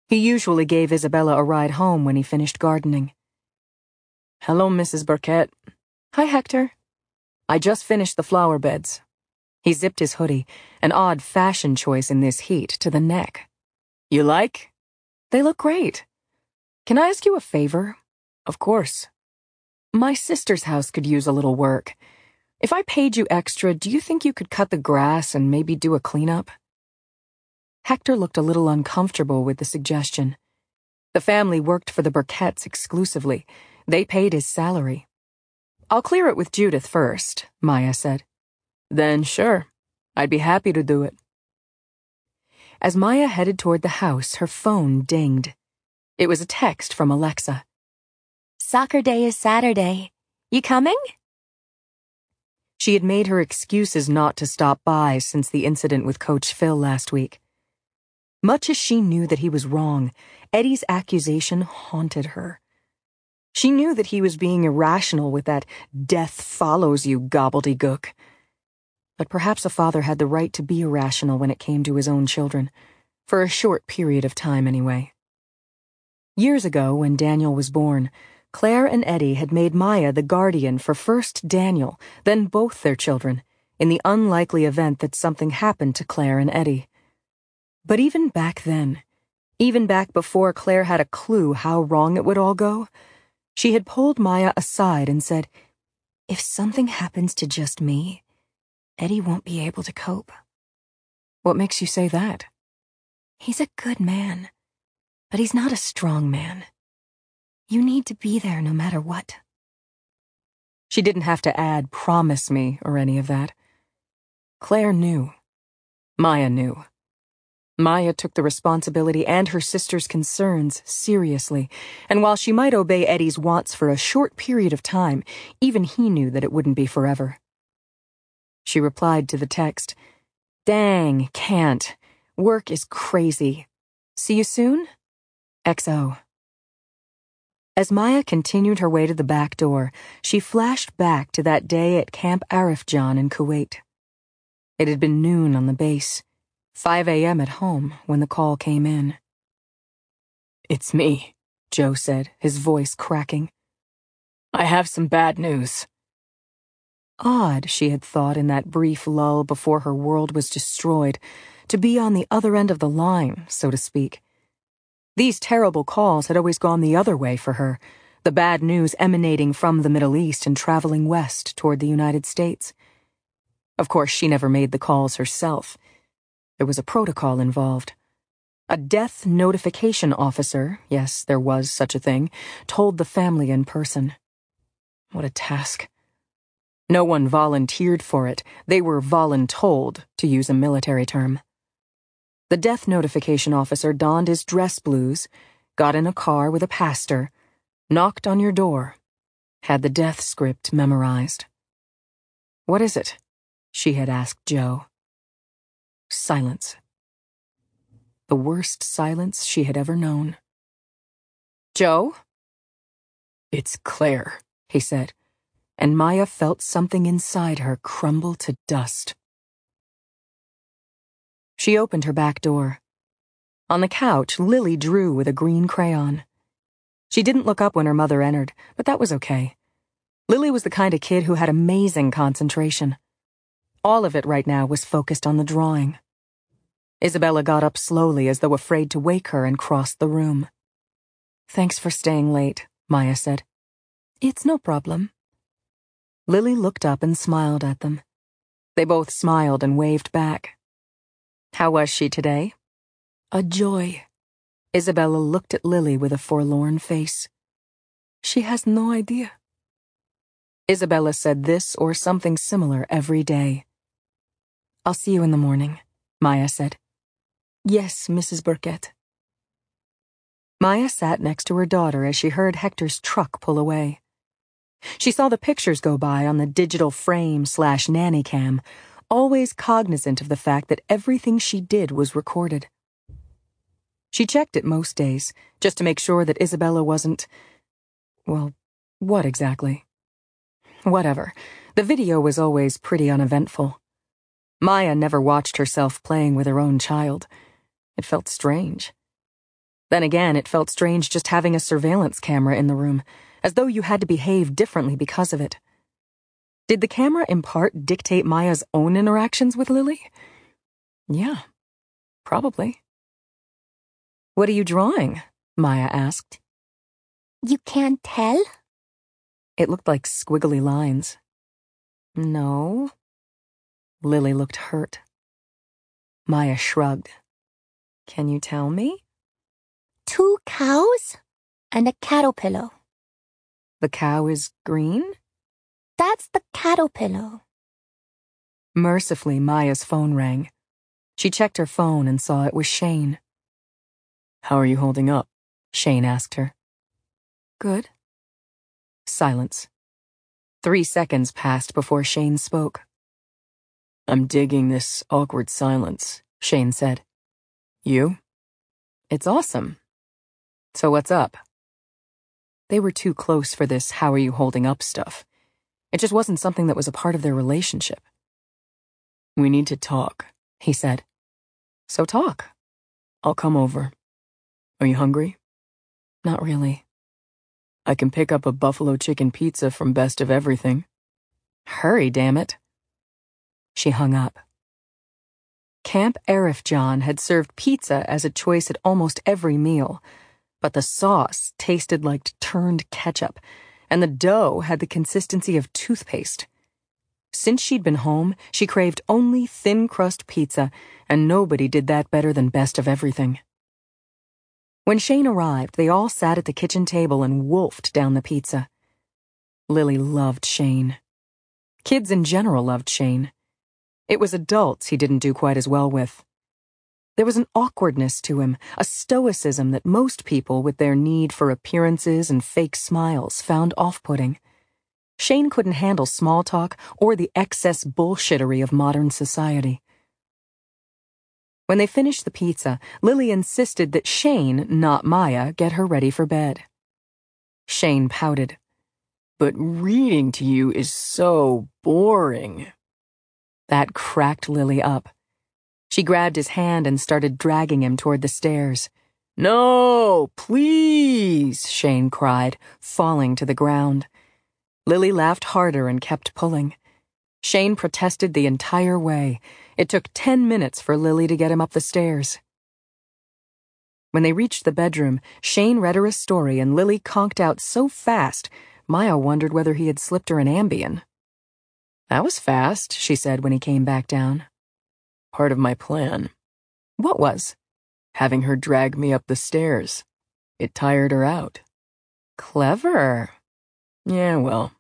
He usually gave Isabella a ride home when he finished gardening. "Hello, Mrs. Burkett." "Hi, Hector." "I just finished the flower beds." He zipped his hoodie, an odd fashion choice in this heat, to the neck. "You like?" "They look great. Can I ask you a favor?" "Of course." "My sister's house could use a little work. If I paid you extra, do you think you could cut the grass and maybe do a cleanup?" Hector looked a little uncomfortable with the suggestion. The family worked for the Burketts exclusively. They paid his salary. "I'll clear it with Judith first," Maya said. "Then sure, I'd be happy to do it." As Maya headed toward the house, her phone dinged. It was a text from Alexa. "Soccer day is Saturday. You coming?" She had made her excuses not to stop by since the incident with Coach Phil last week. Much as she knew that he was wrong, Eddie's accusation haunted her. She knew that he was being irrational with that "death follows you" gobbledygook. But perhaps a father had the right to be irrational when it came to his own children, for a short period of time anyway. Years ago, when Daniel was born, Claire and Eddie had made Maya the guardian for first Daniel, then both their children, in the unlikely event that something happened to Claire and Eddie. But even back then, even back before Claire had a clue how wrong it would all go, she had pulled Maya aside and said, "If something happens to just me, Eddie won't be able to cope." "What makes you say that?" "He's a good man, but he's not a strong man. You need to be there no matter what." She didn't have to add "promise me" or any of that. Claire knew. Maya knew. Maya took the responsibility and her sister's concerns seriously, and while she might obey Eddie's wants for a short period of time, even he knew that it wouldn't be forever. She replied to the text, "Dang, can't. Work is crazy. See you soon? XO." As Maya continued her way to the back door, she flashed back to that day at Camp Arifjan in Kuwait. It had been noon on the base, 5 a.m. at home when the call came in. "It's me," Joe said, his voice cracking. "I have some bad news." Odd, she had thought in that brief lull before her world was destroyed, to be on the other end of the line, so to speak. These terrible calls had always gone the other way for her, the bad news emanating from the Middle East and traveling west toward the United States. Of course, she never made the calls herself. There was a protocol involved. A death notification officer, yes, there was such a thing, told the family in person. What a task. No one volunteered for it. They were voluntold, to use a military term. The death notification officer donned his dress blues, got in a car with a pastor, knocked on your door, had the death script memorized. "What is it?" she had asked Joe. Silence. The worst silence she had ever known. "Joe?" "It's Claire," he said, and Maya felt something inside her crumble to dust. She opened her back door. On the couch, Lily drew with a green crayon. She didn't look up when her mother entered, but that was okay. Lily was the kind of kid who had amazing concentration. All of it right now was focused on the drawing. Isabella got up slowly as though afraid to wake her and crossed the room. "Thanks for staying late," Maya said. "It's no problem." Lily looked up and smiled at them. They both smiled and waved back. "How was she today?" "A joy." Isabella looked at Lily with a forlorn face. "She has no idea." Isabella said this or something similar every day. "I'll see you in the morning," Maya said. "Yes, Mrs. Burkett." Maya sat next to her daughter as she heard Hector's truck pull away. She saw the pictures go by on the digital frame/nanny cam, always cognizant of the fact that everything she did was recorded. She checked it most days, just to make sure that Isabella wasn't... Well, what exactly? Whatever. The video was always pretty uneventful. Maya never watched herself playing with her own child. It felt strange. Then again, it felt strange just having a surveillance camera in the room, as though you had to behave differently because of it. Did the camera in part dictate Maya's own interactions with Lily? Yeah, probably. "What are you drawing?" Maya asked. You can't tell? It looked like squiggly lines. No. Lily looked hurt. Maya shrugged. "Can you tell me?" 2 cows and a caterpillar. The cow is green? That's the caterpillar. Mercifully, Maya's phone rang. She checked her phone and saw it was Shane. "How are you holding up?" Shane asked her. "Good." Silence. 3 seconds passed before Shane spoke. "I'm digging this awkward silence," Shane said. "You?" "It's awesome. So what's up?" They were too close for this "how are you holding up" stuff. It just wasn't something that was a part of their relationship. "We need to talk," he said. "So talk. I'll come over. Are you hungry?" "Not really." "I can pick up a buffalo chicken pizza from Best of Everything." "Hurry, damn it." She hung up. Camp Arifjan had served pizza as a choice at almost every meal, but the sauce tasted like turned ketchup, and the dough had the consistency of toothpaste. Since she'd been home, she craved only thin-crust pizza, and nobody did that better than Best of Everything. When Shane arrived, they all sat at the kitchen table and wolfed down the pizza. Lily loved Shane. Kids in general loved Shane. It was adults he didn't do quite as well with. There was an awkwardness to him, a stoicism that most people with their need for appearances and fake smiles found off-putting. Shane couldn't handle small talk or the excess bullshittery of modern society. When they finished the pizza, Lily insisted that Shane, not Maya, get her ready for bed. Shane pouted. "But reading to you is so boring." That cracked Lily up. She grabbed his hand and started dragging him toward the stairs. "No, please," Shane cried, falling to the ground. Lily laughed harder and kept pulling. Shane protested the entire way. It took 10 minutes for Lily to get him up the stairs. When they reached the bedroom, Shane read her a story and Lily conked out so fast, Maya wondered whether he had slipped her an Ambien. "That was fast," she said when he came back down. "Part of my plan." "What was?" "Having her drag me up the stairs. It tired her out." "Clever." "Yeah, well."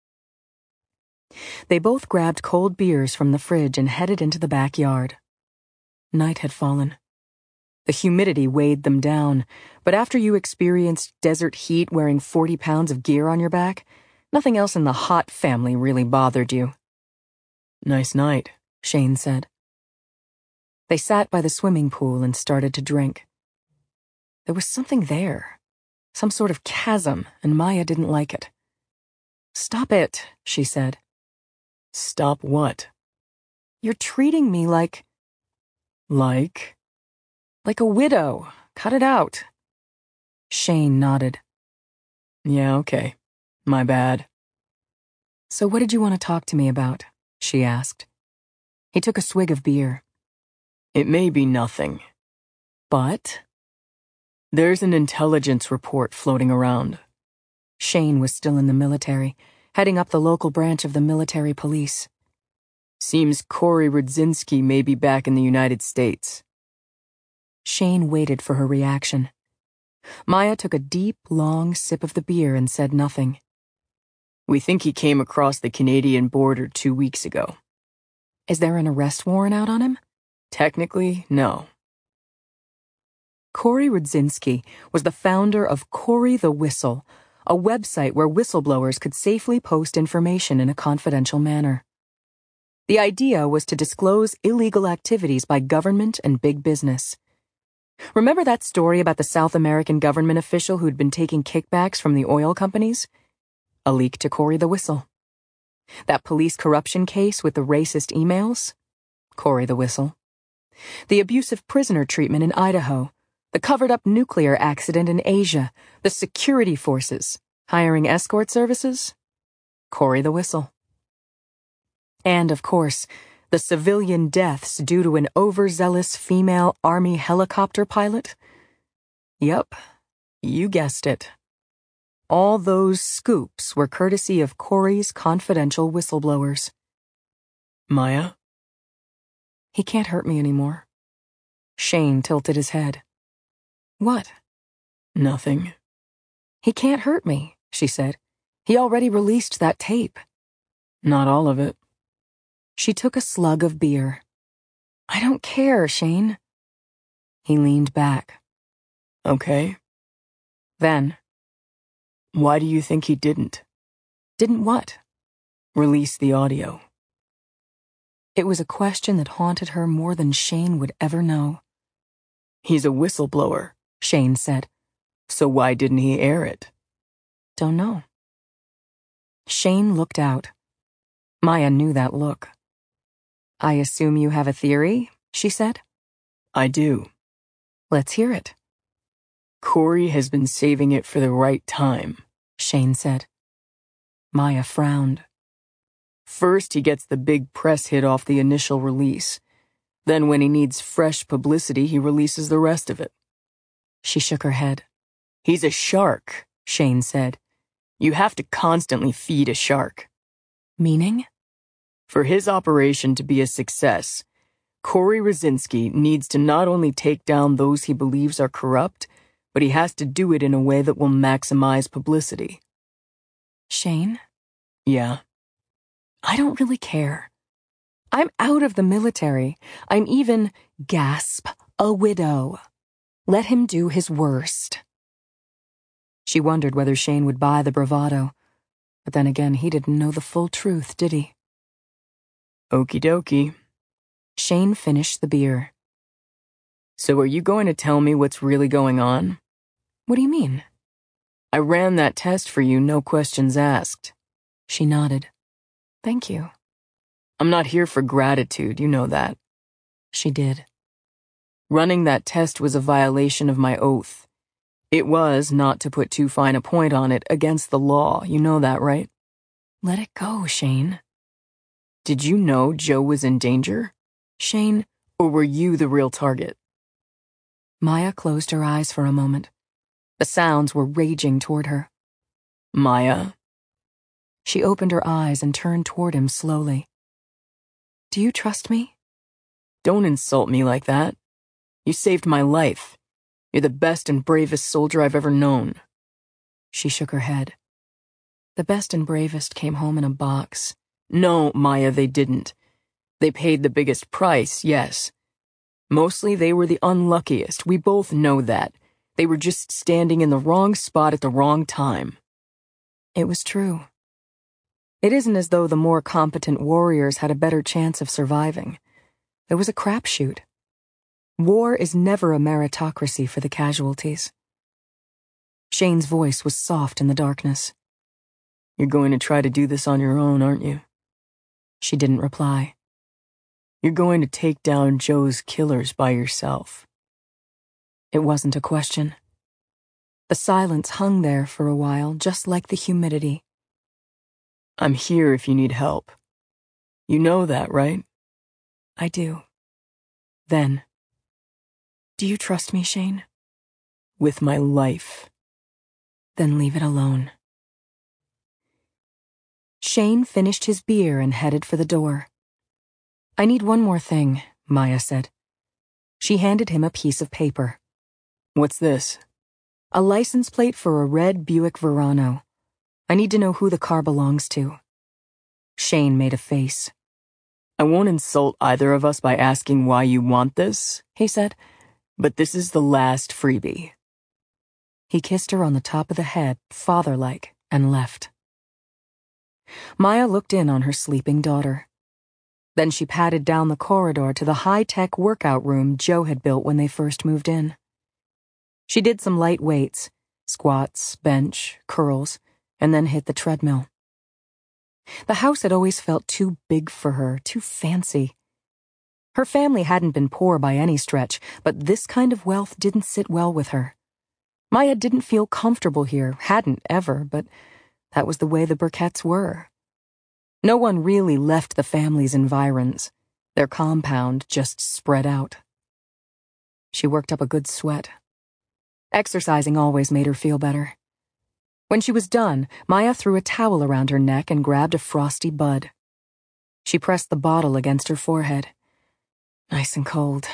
They both grabbed cold beers from the fridge and headed into the backyard. Night had fallen. The humidity weighed them down, but after you experienced desert heat wearing 40 pounds of gear on your back, nothing else in the hot family really bothered you. "Nice night," Shane said. They sat by the swimming pool and started to drink. There was something there, some sort of chasm, and Maya didn't like it. "Stop it," she said. "Stop what?" "You're treating me like..." "Like?" "Like a widow. Cut it out." Shane nodded. "Yeah, okay. My bad." "So what did you want to talk to me about?" she asked. He took a swig of beer. "It may be nothing. But there's an intelligence report floating around." Shane was still in the military, heading up the local branch of the military police. "Seems Corey Rudzinski may be back in the United States." Shane waited for her reaction. Maya took a deep, long sip of the beer and said nothing. "We think he came across the Canadian border 2 weeks ago." "Is there an arrest warrant out on him?" "Technically, no." Corey Rudzinski was the founder of Corey the Whistle, a website where whistleblowers could safely post information in a confidential manner. The idea was to disclose illegal activities by government and big business. Remember that story about the South American government official who'd been taking kickbacks from the oil companies? A leak to Corey the Whistle. That police corruption case with the racist emails? Corey the Whistle. The abusive prisoner treatment in Idaho. The covered-up nuclear accident in Asia, the security forces, hiring escort services, Corey the Whistle. And, of course, the civilian deaths due to an overzealous female Army helicopter pilot. Yup, you guessed it. All those scoops were courtesy of Corey's confidential whistleblowers. Maya? He can't hurt me anymore. Shane tilted his head. What? Nothing. He can't hurt me, she said. He already released that tape. Not all of it. She took a slug of beer. I don't care, Shane. He leaned back. Okay. Then, why do you think he didn't? Didn't what? Release the audio. It was a question that haunted her more than Shane would ever know. He's a whistleblower, Shane said. So why didn't he air it? Don't know. Shane looked out. Maya knew that look. I assume you have a theory, she said. I do. Let's hear it. Corey has been saving it for the right time, Shane said. Maya frowned. First, he gets the big press hit off the initial release. Then when he needs fresh publicity, he releases the rest of it. She shook her head. He's a shark, Shane said. You have to constantly feed a shark. Meaning? For his operation to be a success, Corey Rosinski needs to not only take down those he believes are corrupt, but he has to do it in a way that will maximize publicity. Shane? Yeah. I don't really care. I'm out of the military. I'm even, gasp, a widow. Let him do his worst. She wondered whether Shane would buy the bravado, but then again, he didn't know the full truth, did he? Okie dokie. Shane finished the beer. So are you going to tell me what's really going on? What do you mean? I ran that test for you, no questions asked. She nodded. Thank you. I'm not here for gratitude, you know that. She did. Running that test was a violation of my oath. It was, not to put too fine a point on it, against the law, you know that, right? Let it go, Shane. Did you know Joe was in danger? Shane, or were you the real target? Maya closed her eyes for a moment. The sounds were raging toward her. Maya. She opened her eyes and turned toward him slowly. Do you trust me? Don't insult me like that. You saved my life. You're the best and bravest soldier I've ever known. She shook her head. The best and bravest came home in a box. No, Maya, they didn't. They paid the biggest price, yes. Mostly they were the unluckiest, we both know that. They were just standing in the wrong spot at the wrong time. It was true. It isn't as though the more competent warriors had a better chance of surviving. There was a crapshoot. War is never a meritocracy for the casualties. Shane's voice was soft in the darkness. You're going to try to do this on your own, aren't you? She didn't reply. You're going to take down Joe's killers by yourself. It wasn't a question. The silence hung there for a while, just like the humidity. I'm here if you need help. You know that, right? I do. Then, do you trust me, Shane? With my life. Then leave it alone. Shane finished his beer and headed for the door. I need one more thing, Maya said. She handed him a piece of paper. What's this? A license plate for a red Buick Verano. I need to know who the car belongs to. Shane made a face. I won't insult either of us by asking why you want this, he said, but this is the last freebie. He kissed her on the top of the head, father-like, and left. Maya looked in on her sleeping daughter. Then she padded down the corridor to the high-tech workout room Joe had built when they first moved in. She did some light weights, squats, bench, curls, and then hit the treadmill. The house had always felt too big for her, too fancy. Her family hadn't been poor by any stretch, but this kind of wealth didn't sit well with her. Maya didn't feel comfortable here, hadn't ever, but that was the way the Burketts were. No one really left the family's environs. Their compound just spread out. She worked up a good sweat. Exercising always made her feel better. When she was done, Maya threw a towel around her neck and grabbed a frosty bud. She pressed the bottle against her forehead. Nice and cold.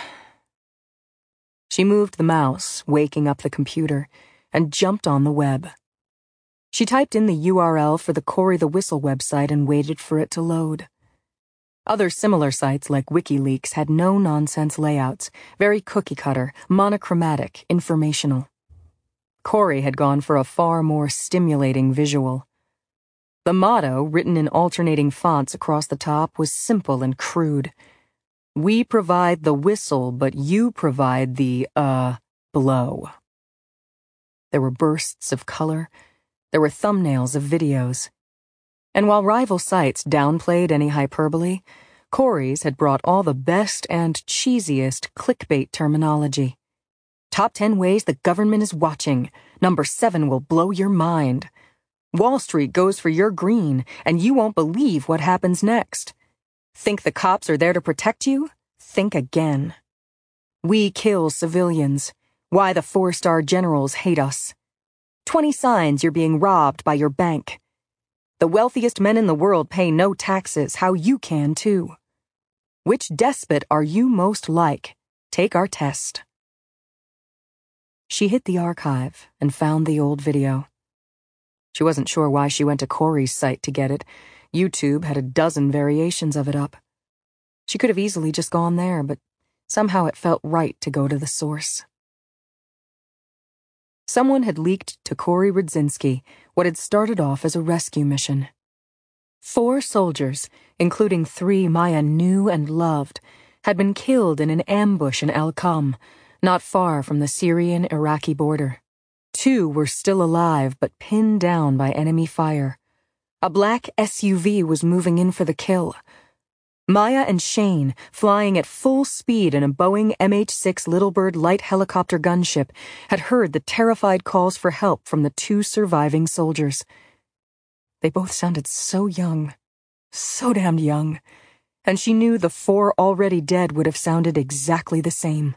She moved the mouse, waking up the computer, and jumped on the web. She typed in the URL for the Cory the Whistle website and waited for it to load. Other similar sites like WikiLeaks had no-nonsense layouts, very cookie-cutter, monochromatic, informational. Cory had gone for a far more stimulating visual. The motto, written in alternating fonts across the top, was simple and crude. We provide the whistle, but you provide the, blow. There were bursts of color. There were thumbnails of videos. And while rival sites downplayed any hyperbole, Cory's had brought all the best and cheesiest clickbait terminology. Top 10 ways the government is watching. Number 7 will blow your mind. Wall Street goes for your green, and you won't believe what happens next. Think the cops are there to protect you? Think again. We kill civilians. Why the 4-star generals hate us. 20 signs you're being robbed by your bank. The wealthiest men in the world pay no taxes, how you can too. Which despot are you most like? Take our test. She hit the archive and found the old video. She wasn't sure why she went to Cory's site to get it. YouTube had a dozen variations of it up. She could have easily just gone there, but somehow it felt right to go to the source. Someone had leaked to Cory Rudzinski what had started off as a rescue mission. 4 soldiers, including 3 Maya knew and loved, had been killed in an ambush in Al-Qam, not far from the Syrian-Iraqi border. 2 were still alive but pinned down by enemy fire. A black SUV was moving in for the kill. Maya and Shane, flying at full speed in a Boeing MH-6 Little Bird light helicopter gunship, had heard the terrified calls for help from the 2 surviving soldiers. They both sounded so young, so damned young, and she knew the 4 already dead would have sounded exactly the same.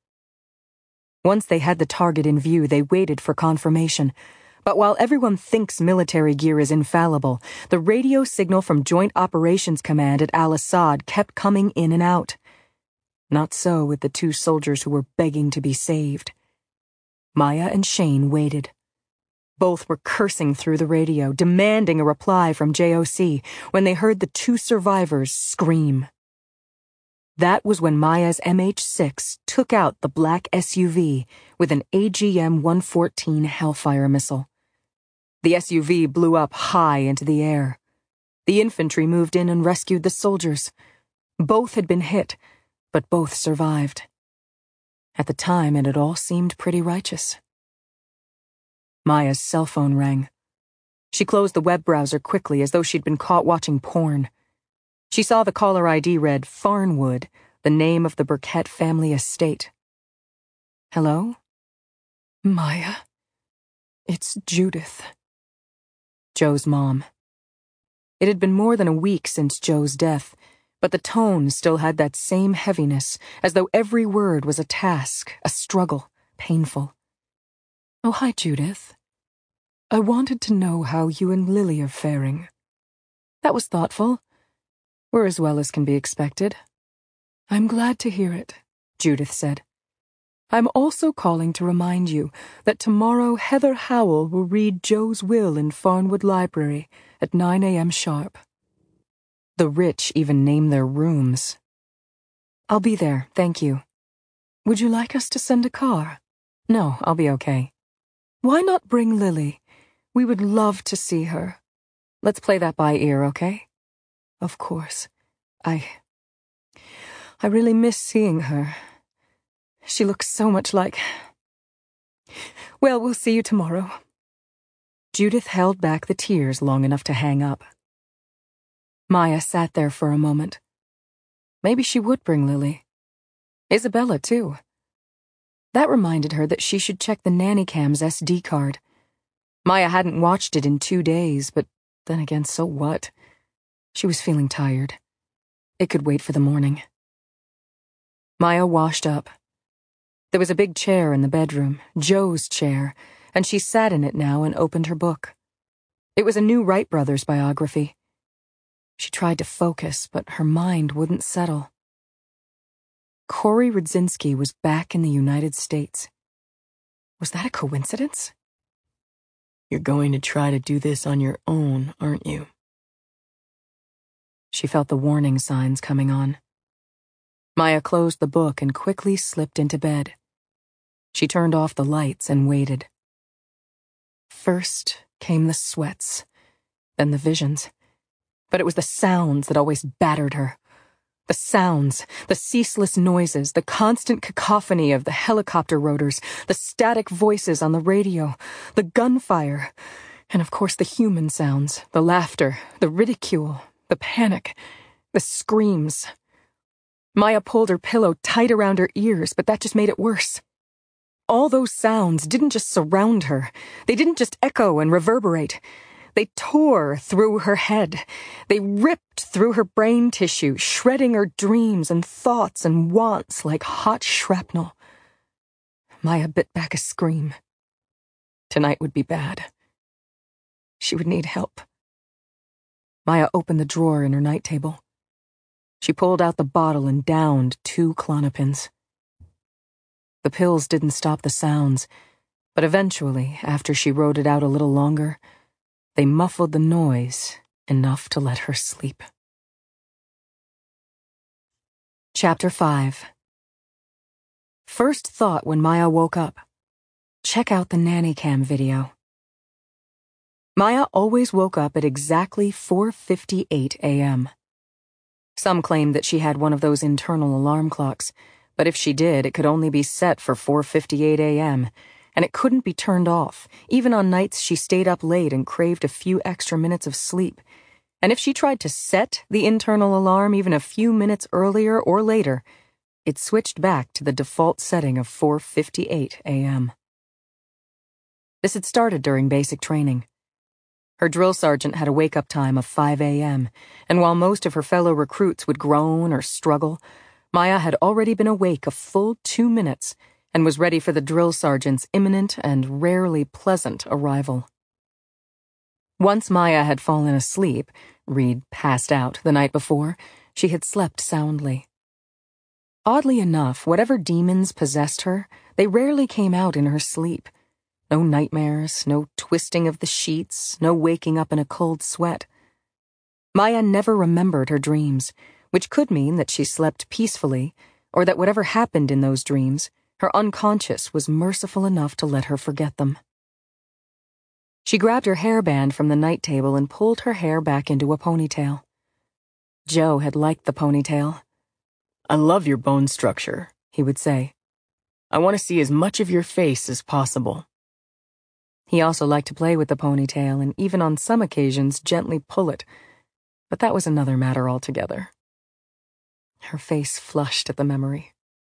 Once they had the target in view, they waited for confirmation. But while everyone thinks military gear is infallible, the radio signal from Joint Operations Command at Al-Assad kept coming in and out. Not so with the 2 soldiers who were begging to be saved. Maya and Shane waited. Both were cursing through the radio, demanding a reply from JOC, when they heard the 2 survivors scream. That was when Maya's MH-6 took out the black SUV with an AGM-114 Hellfire missile. The SUV blew up high into the air. The infantry moved in and rescued the soldiers. Both had been hit, but both survived. At the time, it had all seemed pretty righteous. Maya's cell phone rang. She closed the web browser quickly as though she'd been caught watching porn. She saw the caller ID read Farnwood, the name of the Burkett family estate. Hello? Maya? It's Judith. Joe's mom. It had been more than a week since Joe's death, but the tone still had that same heaviness, as though every word was a task, a struggle, painful. Oh, hi, Judith. I wanted to know how you and Lily are faring. That was thoughtful. We're as well as can be expected. I'm glad to hear it, Judith said. I'm also calling to remind you that tomorrow Heather Howell will read Joe's will in Farnwood Library at 9 a.m. sharp. The rich even name their rooms. I'll be there, thank you. Would you like us to send a car? No, I'll be okay. Why not bring Lily? We would love to see her. Let's play that by ear, okay? Of course. I really miss seeing her. She looks so much like... Well, we'll see you tomorrow. Judith held back the tears long enough to hang up. Maya sat there for a moment. Maybe she would bring Lily. Isabella, too. That reminded her that she should check the nanny cam's SD card. Maya hadn't watched it in 2 days, but then again, so what? She was feeling tired. It could wait for the morning. Maya washed up. There was a big chair in the bedroom, Joe's chair, and she sat in it now and opened her book. It was a new Wright brothers biography. She tried to focus, but her mind wouldn't settle. Corey Rudzinski was back in the United States. Was that a coincidence? You're going to try to do this on your own, aren't you? She felt the warning signs coming on. Maya closed the book and quickly slipped into bed. She turned off the lights and waited. First came the sweats, then the visions. But it was the sounds that always battered her. The sounds, the ceaseless noises, the constant cacophony of the helicopter rotors, the static voices on the radio, the gunfire, and of course the human sounds, the laughter, the ridicule, the panic, the screams. Maya pulled her pillow tight around her ears, but that just made it worse. All those sounds didn't just surround her. They didn't just echo and reverberate. They tore through her head. They ripped through her brain tissue, shredding her dreams and thoughts and wants like hot shrapnel. Maya bit back a scream. Tonight would be bad. She would need help. Maya opened the drawer in her night table. She pulled out the bottle and downed 2 Klonopins. The pills didn't stop the sounds, but eventually, after she rode it out a little longer, they muffled the noise enough to let her sleep. Chapter 5. First thought when Maya woke up: check out the nanny cam video. Maya always woke up at exactly 4:58 a.m. Some claimed that she had one of those internal alarm clocks, but if she did, it could only be set for 4:58 a.m., and it couldn't be turned off, even on nights she stayed up late and craved a few extra minutes of sleep. And if she tried to set the internal alarm even a few minutes earlier or later, it switched back to the default setting of 4:58 a.m. This had started during basic training. Her drill sergeant had a wake-up time of 5 a.m., and while most of her fellow recruits would groan or struggle, Maya had already been awake a full 2 minutes and was ready for the drill sergeant's imminent and rarely pleasant arrival. Once Maya had fallen asleep, Reed passed out the night before, she had slept soundly. Oddly enough, whatever demons possessed her, they rarely came out in her sleep. No nightmares, no twisting of the sheets, no waking up in a cold sweat. Maya never remembered her dreams, which could mean that she slept peacefully, or that whatever happened in those dreams, her unconscious was merciful enough to let her forget them. She grabbed her hairband from the night table and pulled her hair back into a ponytail. Joe had liked the ponytail. I love your bone structure, he would say. I want to see as much of your face as possible. He also liked to play with the ponytail and even on some occasions gently pull it, but that was another matter altogether. Her face flushed at the memory.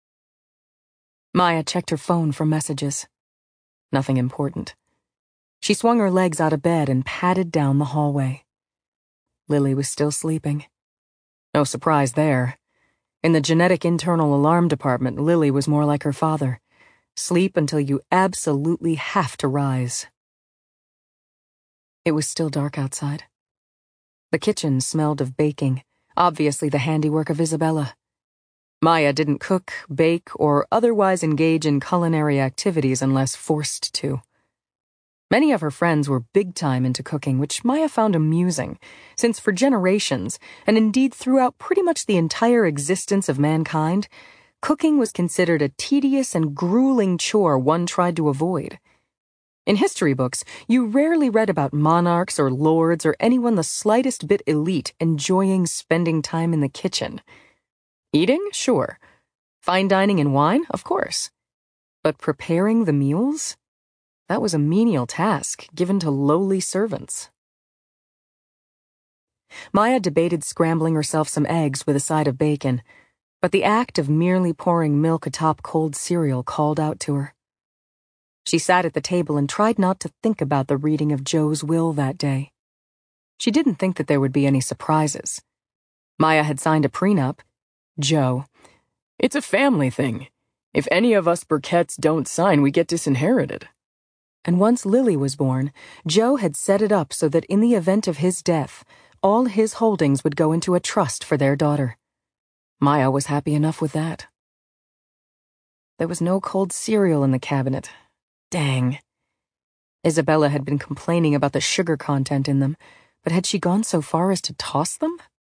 Maya checked her phone for messages. Nothing important. She swung her legs out of bed and padded down the hallway. Lily was still sleeping. No surprise there. In the genetic internal alarm department, Lily was more like her father. Sleep until you absolutely have to rise. It was still dark outside. The kitchen smelled of baking, obviously the handiwork of Isabella. Maya didn't cook, bake, or otherwise engage in culinary activities unless forced to. Many of her friends were big-time into cooking, which Maya found amusing, since for generations, and indeed throughout pretty much the entire existence of mankind, cooking was considered a tedious and grueling chore one tried to avoid. In history books, you rarely read about monarchs or lords or anyone the slightest bit elite enjoying spending time in the kitchen. Eating? Sure. Fine dining and wine? Of course. But preparing the meals? That was a menial task given to lowly servants. Maya debated scrambling herself some eggs with a side of bacon, but the act of merely pouring milk atop cold cereal called out to her. She sat at the table and tried not to think about the reading of Joe's will that day. She didn't think that there would be any surprises. Maya had signed a prenup. Joe, "It's a family thing. If any of us Burketts don't sign, we get disinherited." And once Lily was born, Joe had set it up so that in the event of his death, all his holdings would go into a trust for their daughter. Maya was happy enough with that. There was no cold cereal in the cabinet. Dang. Isabella had been complaining about the sugar content in them, but had she gone so far as to toss them?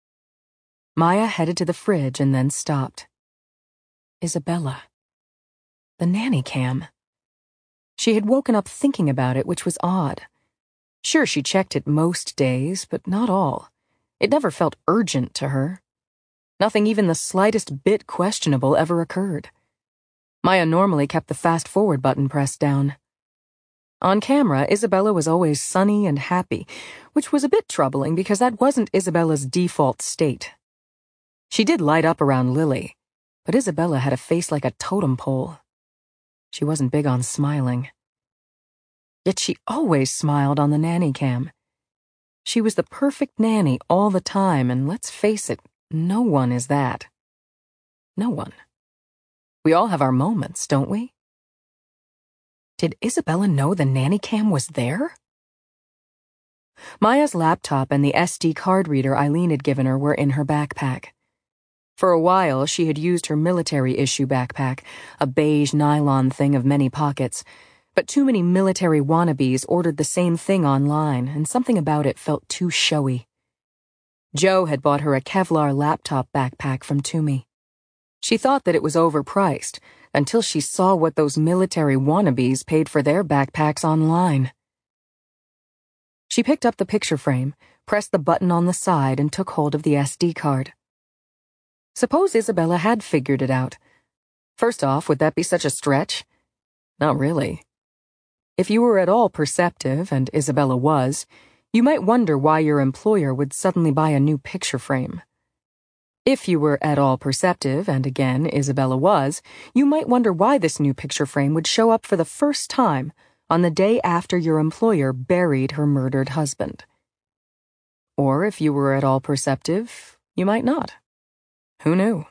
Maya headed to the fridge and then stopped. Isabella. The nanny cam. She had woken up thinking about it, which was odd. Sure, she checked it most days, but not all. It never felt urgent to her. Nothing even the slightest bit questionable ever occurred. Maya normally kept the fast-forward button pressed down. On camera, Isabella was always sunny and happy, which was a bit troubling because that wasn't Isabella's default state. She did light up around Lily, but Isabella had a face like a totem pole. She wasn't big on smiling. Yet she always smiled on the nanny cam. She was the perfect nanny all the time, and let's face it, no one is that. No one. We all have our moments, don't we? Did Isabella know the nanny cam was there? Maya's laptop and the SD card reader Eileen had given her were in her backpack. For a while, she had used her military-issue backpack, a beige nylon thing of many pockets, but too many military wannabes ordered the same thing online, and something about it felt too showy. Joe had bought her a Kevlar laptop backpack from Toomey. She thought that it was overpriced, until she saw what those military wannabes paid for their backpacks online. She picked up the picture frame, pressed the button on the side, and took hold of the SD card. Suppose Isabella had figured it out. First off, would that be such a stretch? Not really. If you were at all perceptive, and Isabella was, you might wonder why your employer would suddenly buy a new picture frame. If you were at all perceptive, and again, Isabella was, you might wonder why this new picture frame would show up for the first time on the day after your employer buried her murdered husband. Or if you were at all perceptive, you might not. Who knew?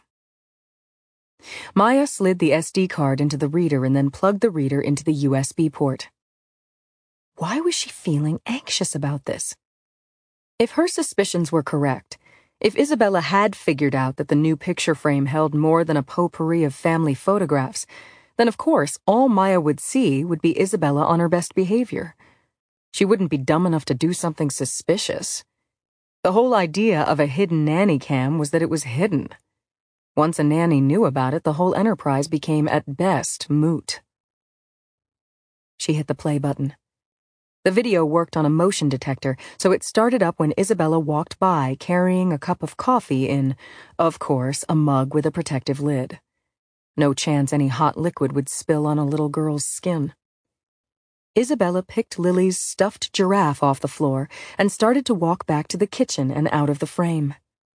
Maya slid the SD card into the reader and then plugged the reader into the USB port. Why was she feeling anxious about this? If her suspicions were correct, if Isabella had figured out that the new picture frame held more than a potpourri of family photographs, then of course all Maya would see would be Isabella on her best behavior. She wouldn't be dumb enough to do something suspicious. The whole idea of a hidden nanny cam was that it was hidden. Once a nanny knew about it, the whole enterprise became at best moot. She hit the play button. The video worked on a motion detector, so it started up when Isabella walked by carrying a cup of coffee in, of course, a mug with a protective lid. No chance any hot liquid would spill on a little girl's skin. Isabella picked Lily's stuffed giraffe off the floor and started to walk back to the kitchen and out of the frame.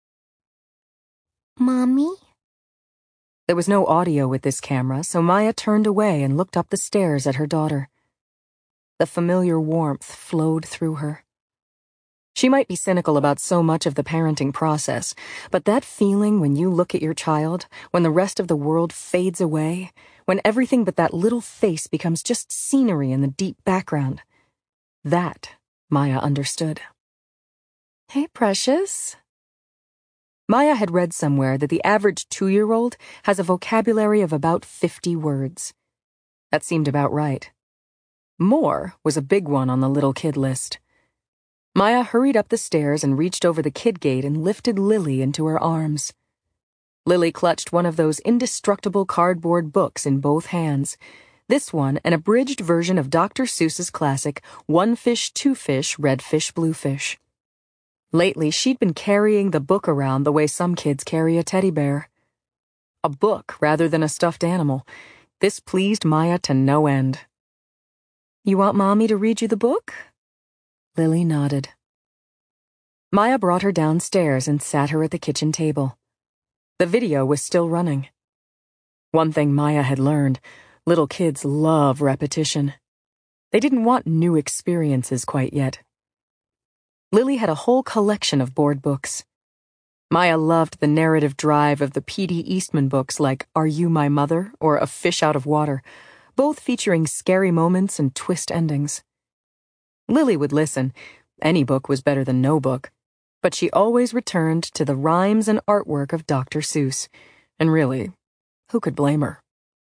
Mommy? There was no audio with this camera, so Maya turned away and looked up the stairs at her daughter. The familiar warmth flowed through her. She might be cynical about so much of the parenting process, but that feeling when you look at your child, when the rest of the world fades away, when everything but that little face becomes just scenery in the deep background, that Maya understood. Hey, precious. Maya had read somewhere that the average 2-year-old has a vocabulary of about 50 words. That seemed about right. More was a big one on the little kid list. Maya hurried up the stairs and reached over the kid gate and lifted Lily into her arms. Lily clutched one of those indestructible cardboard books in both hands. This one, an abridged version of Dr. Seuss's classic, One Fish, Two Fish, Red Fish, Blue Fish. Lately, she'd been carrying the book around the way some kids carry a teddy bear. A book rather than a stuffed animal. This pleased Maya to no end. You want Mommy to read you the book? Lily nodded. Maya brought her downstairs and sat her at the kitchen table. The video was still running. One thing Maya had learned, little kids love repetition. They didn't want new experiences quite yet. Lily had a whole collection of board books. Maya loved the narrative drive of the P.D. Eastman books like Are You My Mother or A Fish Out of Water, both featuring scary moments and twist endings. Lily would listen. Any book was better than no book. But she always returned to the rhymes and artwork of Dr. Seuss. And really, who could blame her?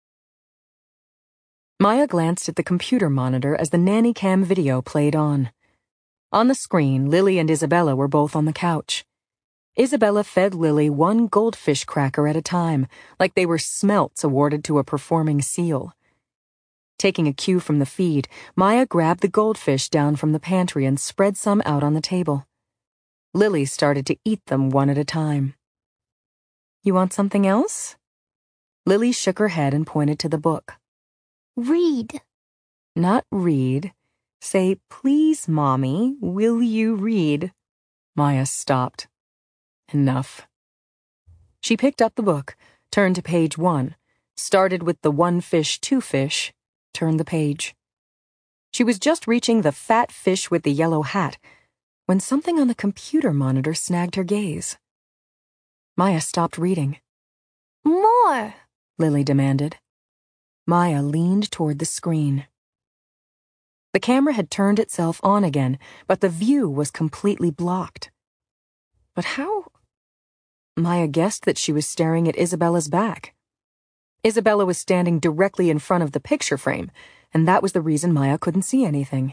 Maya glanced at the computer monitor as the nanny cam video played on. On the screen, Lily and Isabella were both on the couch. Isabella fed Lily one goldfish cracker at a time, like they were smelts awarded to a performing seal. Taking a cue from the feed, Maya grabbed the goldfish down from the pantry and spread some out on the table. Lily started to eat them one at a time. You want something else? Lily shook her head and pointed to the book. Read. Not read. Say, please, Mommy, will you read? Maya stopped. Enough. She picked up the book, turned to page 1, started with the one fish, two fish, turned the page. She was just reaching the fat fish with the yellow hat when something on the computer monitor snagged her gaze. Maya stopped reading. More, Lily demanded. Maya leaned toward the screen. The camera had turned itself on again, but the view was completely blocked. But how? Maya guessed that she was staring at Isabella's back. Isabella was standing directly in front of the picture frame, and that was the reason Maya couldn't see anything.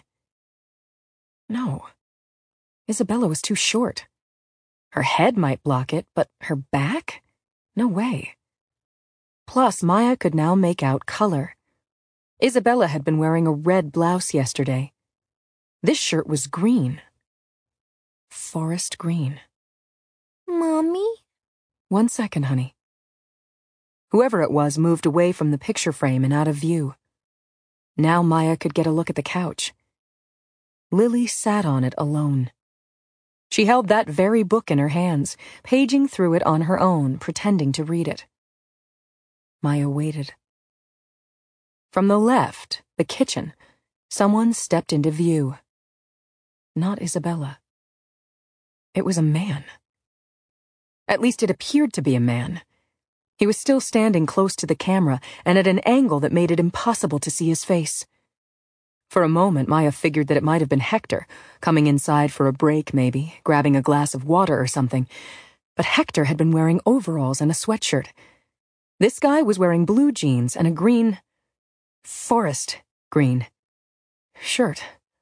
No. Isabella was too short. Her head might block it, but her back? No way. Plus, Maya could now make out color. Isabella had been wearing a red blouse yesterday. This shirt was green. Forest green. Mommy? 1 second, honey. Whoever it was moved away from the picture frame and out of view. Now Maya could get a look at the couch. Lily sat on it alone. She held that very book in her hands, paging through it on her own, pretending to read it. Maya waited. From the left, the kitchen, someone stepped into view. Not Isabella. It was a man. At least it appeared to be a man. He was still standing close to the camera and at an angle that made it impossible to see his face. For a moment, Maya figured that it might have been Hector, coming inside for a break maybe, grabbing a glass of water or something. But Hector had been wearing overalls and a sweatshirt. This guy was wearing blue jeans and a green, forest green, shirt.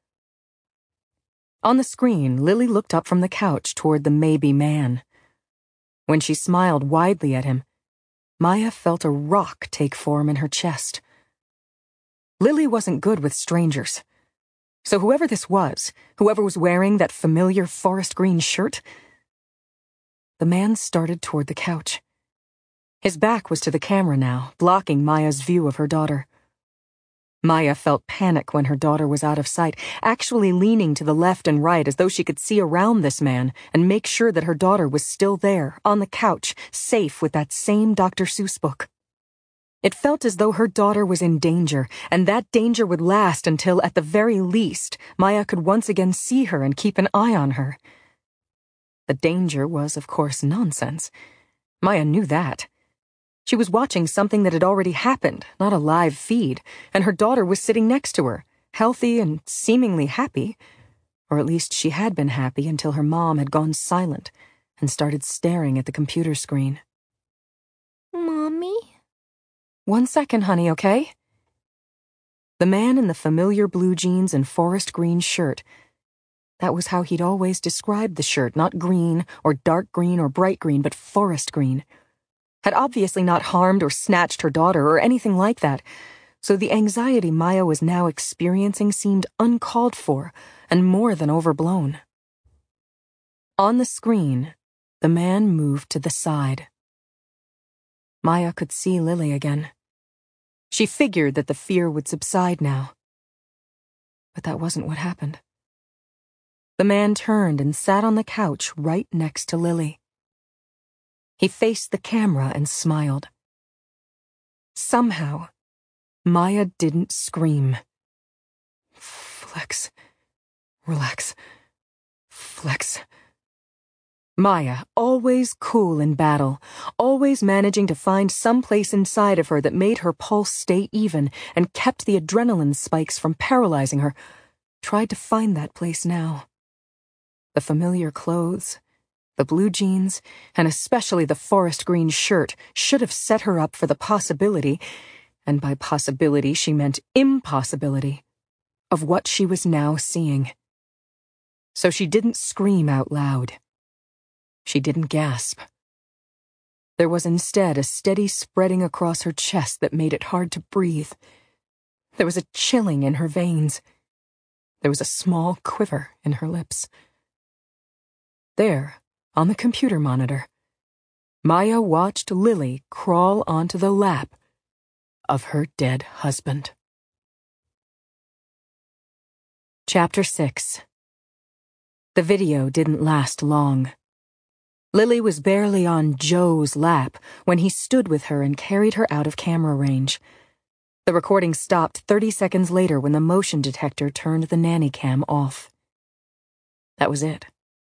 On the screen, Lily looked up from the couch toward the maybe man. When she smiled widely at him, Maya felt a rock take form in her chest. Lily wasn't good with strangers. So whoever this was, whoever was wearing that familiar forest green shirt, the man started toward the couch. His back was to the camera now, blocking Maya's view of her daughter. Maya felt panic when her daughter was out of sight, actually leaning to the left and right as though she could see around this man and make sure that her daughter was still there, on the couch, safe with that same Dr. Seuss book. It felt as though her daughter was in danger, and that danger would last until, at the very least, Maya could once again see her and keep an eye on her. The danger was, of course, nonsense. Maya knew that. She was watching something that had already happened, not a live feed, and her daughter was sitting next to her, healthy and seemingly happy. Or at least she had been happy until her mom had gone silent and started staring at the computer screen. Mommy? 1 second, honey, okay? The man in the familiar blue jeans and forest green shirt. That was how he'd always described the shirt, not green or dark green or bright green, but forest green. Had obviously not harmed or snatched her daughter or anything like that, so the anxiety Maya was now experiencing seemed uncalled for and more than overblown. On the screen, the man moved to the side. Maya could see Lily again. She figured that the fear would subside now. But that wasn't what happened. The man turned and sat on the couch right next to Lily. He faced the camera and smiled. Somehow, Maya didn't scream. Flex. Relax. Flex. Maya, always cool in battle, always managing to find some place inside of her that made her pulse stay even and kept the adrenaline spikes from paralyzing her, tried to find that place now. The familiar clothes, the blue jeans, and especially the forest green shirt should have set her up for the possibility, and by possibility she meant impossibility, of what she was now seeing. So she didn't scream out loud. She didn't gasp. There was instead a steady spreading across her chest that made it hard to breathe. There was a chilling in her veins. There was a small quiver in her lips. There, on the computer monitor, Maya watched Lily crawl onto the lap of her dead husband. Chapter 6. The video didn't last long. Lily was barely on Joe's lap when he stood with her and carried her out of camera range. The recording stopped 30 seconds later when the motion detector turned the nanny cam off. That was it.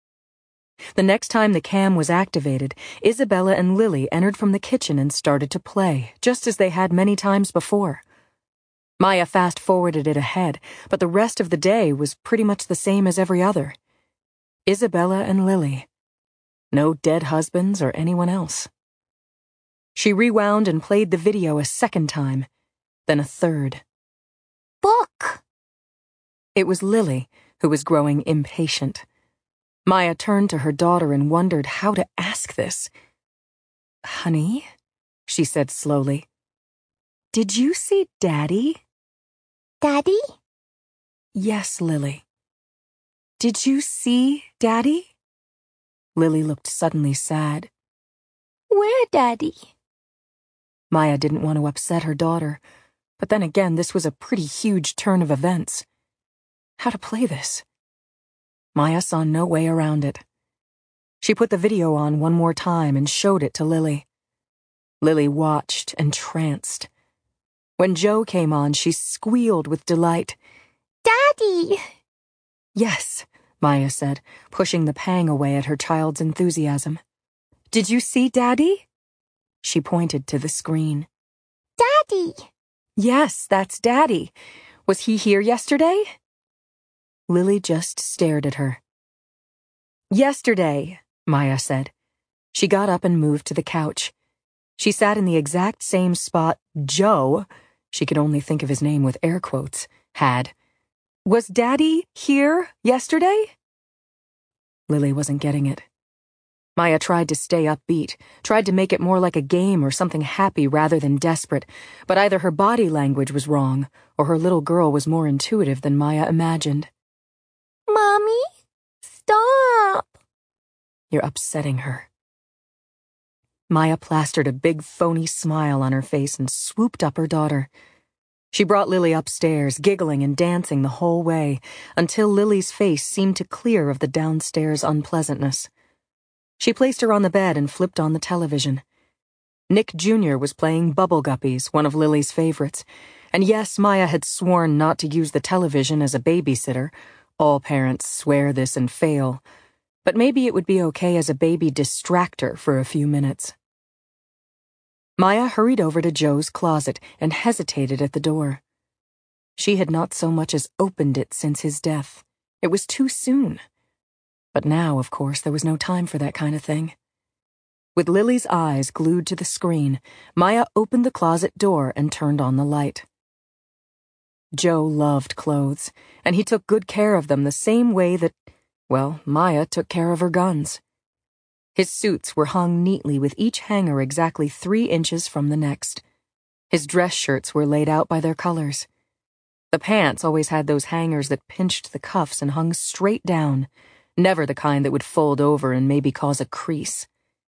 The next time the cam was activated, Isabella and Lily entered from the kitchen and started to play, just as they had many times before. Maya fast-forwarded it ahead, but the rest of the day was pretty much the same as every other. Isabella and Lily. No dead husbands or anyone else. She rewound and played the video a second time, then a third. Book! It was Lily who was growing impatient. Maya turned to her daughter and wondered how to ask this. "Honey," she said slowly, "did you see Daddy?" Daddy? "Yes, Lily." "Did you see Daddy?" Lily looked suddenly sad. Where, Daddy? Maya didn't want to upset her daughter, but then again, this was a pretty huge turn of events. How to play this? Maya saw no way around it. She put the video on one more time and showed it to Lily. Lily watched, entranced. When Joe came on, she squealed with delight. Daddy! "Yes," Maya said, pushing the pang away at her child's enthusiasm. "Did you see Daddy?" She pointed to the screen. Daddy! "Yes, that's Daddy. Was he here yesterday?" Lily just stared at her. "Yesterday," Maya said. She got up and moved to the couch. She sat in the exact same spot Joe, she could only think of his name with air quotes, had. "Was Daddy here yesterday?" Lily wasn't getting it. Maya tried to stay upbeat, tried to make it more like a game or something happy rather than desperate, but either her body language was wrong or her little girl was more intuitive than Maya imagined. Mommy? Stop! "You're upsetting her." Maya plastered a big phony smile on her face and swooped up her daughter. She brought Lily upstairs, giggling and dancing the whole way, until Lily's face seemed to clear of the downstairs unpleasantness. She placed her on the bed and flipped on the television. Nick Jr. was playing Bubble Guppies, one of Lily's favorites. And yes, Maya had sworn not to use the television as a babysitter. All parents swear this and fail. But maybe it would be okay as a baby distractor for a few minutes. Maya hurried over to Joe's closet and hesitated at the door. She had not so much as opened it since his death. It was too soon. But now, of course, there was no time for that kind of thing. With Lily's eyes glued to the screen, Maya opened the closet door and turned on the light. Joe loved clothes, and he took good care of them the same way that, well, Maya took care of her guns. His suits were hung neatly with each hanger exactly 3 inches from the next. His dress shirts were laid out by their colors. The pants always had those hangers that pinched the cuffs and hung straight down, never the kind that would fold over and maybe cause a crease.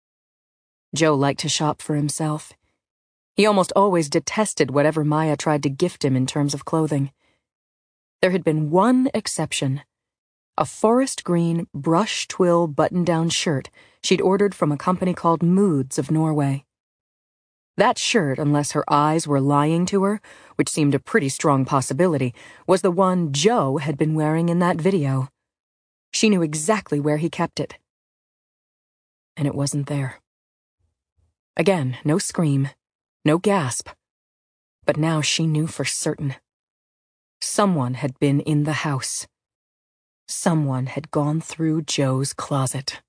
Joe liked to shop for himself. He almost always detested whatever Maya tried to gift him in terms of clothing. There had been one exception. a forest green, brush twill button-down shirt she'd ordered from a company called Moods of Norway. That shirt, unless her eyes were lying to her, which seemed a pretty strong possibility, was the one Joe had been wearing in that video. She knew exactly where he kept it. And it wasn't there. Again, no scream, no gasp. But now she knew for certain. Someone had been in the house. Someone had gone through Joe's closet.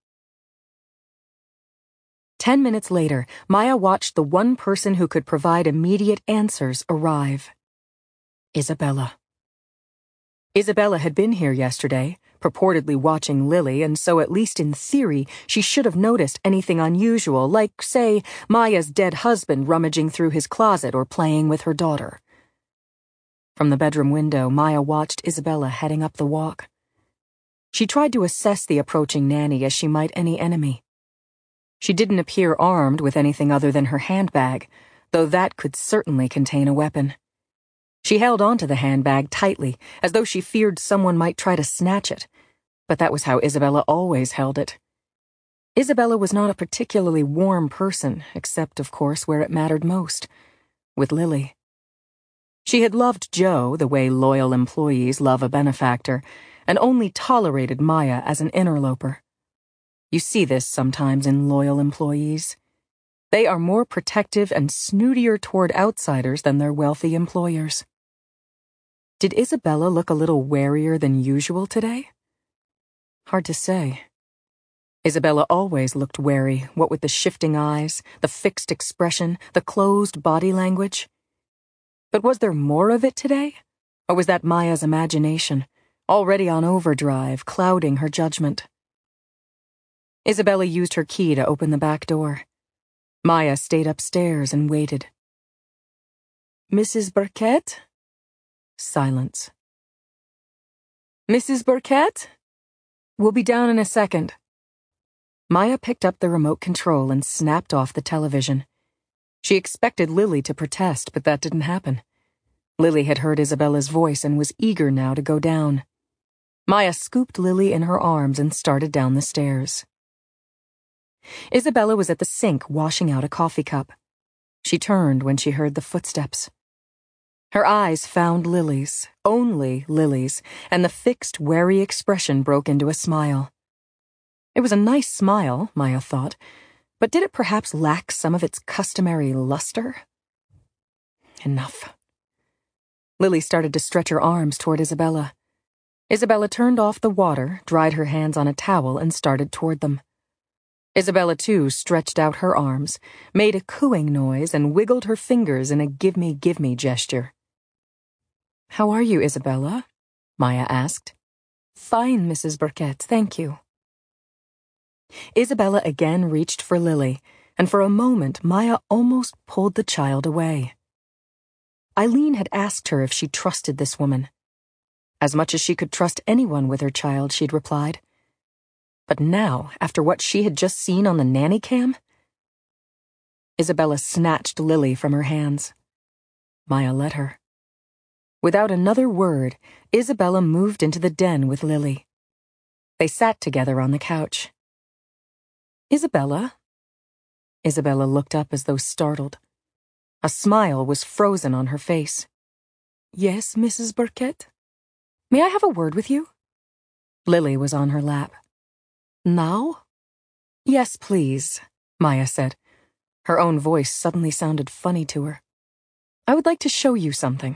10 minutes later, Maya watched the one person who could provide immediate answers arrive. Isabella. Isabella had been here yesterday, purportedly watching Lily, and so at least in theory, she should have noticed anything unusual, like, say, Maya's dead husband rummaging through his closet or playing with her daughter. From the bedroom window, Maya watched Isabella heading up the walk. She tried to assess the approaching nanny as she might any enemy. She didn't appear armed with anything other than her handbag, though that could certainly contain a weapon. She held onto the handbag tightly, as though she feared someone might try to snatch it, but that was how Isabella always held it. Isabella was not a particularly warm person, except, of course, where it mattered most, with Lily. She had loved Joe the way loyal employees love a benefactor, and only tolerated Maya as an interloper. You see this sometimes in loyal employees. They are more protective and snootier toward outsiders than their wealthy employers. Did Isabella look a little warier than usual today? Hard to say. Isabella always looked wary, what with the shifting eyes, the fixed expression, the closed body language. But was there more of it today? Or was that Maya's imagination, already on overdrive, clouding her judgment? Isabella used her key to open the back door. Maya stayed upstairs and waited. Mrs. Burkett? Silence. Mrs. Burkett? We'll be down in a second. Maya picked up the remote control and snapped off the television. She expected Lily to protest, but that didn't happen. Lily had heard Isabella's voice and was eager now to go down. Maya scooped Lily in her arms and started down the stairs. Isabella was at the sink washing out a coffee cup. She turned when she heard the footsteps. Her eyes found Lily's, only Lily's, and the fixed, wary expression broke into a smile. It was a nice smile, Maya thought, but did it perhaps lack some of its customary luster? Enough. Lily started to stretch her arms toward Isabella. Isabella turned off the water, dried her hands on a towel, and started toward them. Isabella, too, stretched out her arms, made a cooing noise, and wiggled her fingers in a give-me gesture. How are you, Isabella? Maya asked. Fine, Mrs. Burkett, thank you. Isabella again reached for Lily, and for a moment Maya almost pulled the child away. Eileen had asked her if she trusted this woman. As much as she could trust anyone with her child, she'd replied. But now, after what she had just seen on the nanny cam? Isabella snatched Lily from her hands. Maya let her. Without another word, Isabella moved into the den with Lily. They sat together on the couch. Isabella? Isabella looked up as though startled. A smile was frozen on her face. Yes, Mrs. Burkett? May I have a word with you? Lily was on her lap. Now? Yes, please, Maya said. Her own voice suddenly sounded funny to her. I would like to show you something.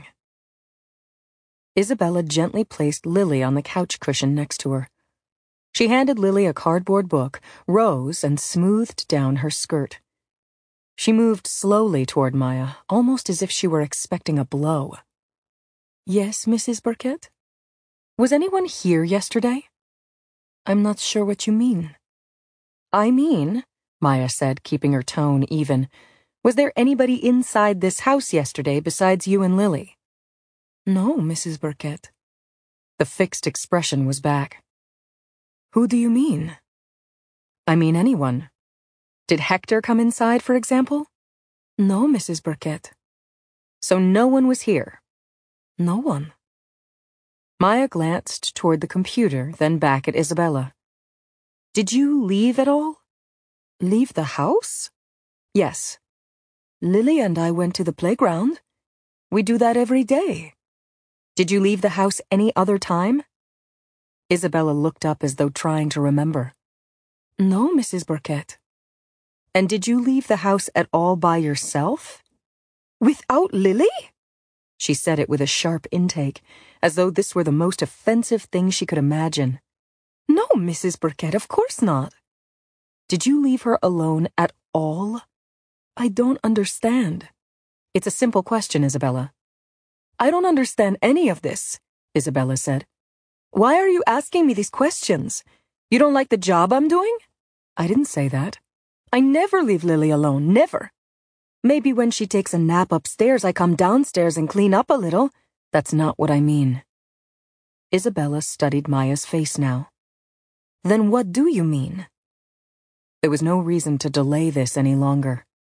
Isabella gently placed Lily on the couch cushion next to her. She handed Lily a cardboard book, rose, and smoothed down her skirt. She moved slowly toward Maya, almost as if she were expecting a blow. Yes, Mrs. Burkett? Was anyone here yesterday? I'm not sure what you mean. I mean, Maya said, keeping her tone even, was there anybody inside this house yesterday besides you and Lily? No, Mrs. Burkett. The fixed expression was back. Who do you mean? I mean anyone. Did Hector come inside, for example? No, Mrs. Burkett. So no one was here? No one. Maya glanced toward the computer, then back at Isabella. Did you leave at all? Leave the house? Yes. Lily and I went to the playground. We do that every day. Did you leave the house any other time? Isabella looked up as though trying to remember. No, Mrs. Burkett. And did you leave the house at all by yourself? Without Lily? She said it with a sharp intake, as though this were the most offensive thing she could imagine. No, Mrs. Burkett, of course not. Did you leave her alone at all? I don't understand. It's a simple question, Isabella. I don't understand any of this, Isabella said. Why are you asking me these questions? You don't like the job I'm doing? I didn't say that. I never leave Lily alone, never. Maybe when she takes a nap upstairs, I come downstairs and clean up a little. That's not what I mean. Isabella studied Maya's face now. Then what do you mean? There was no reason to delay this any longer.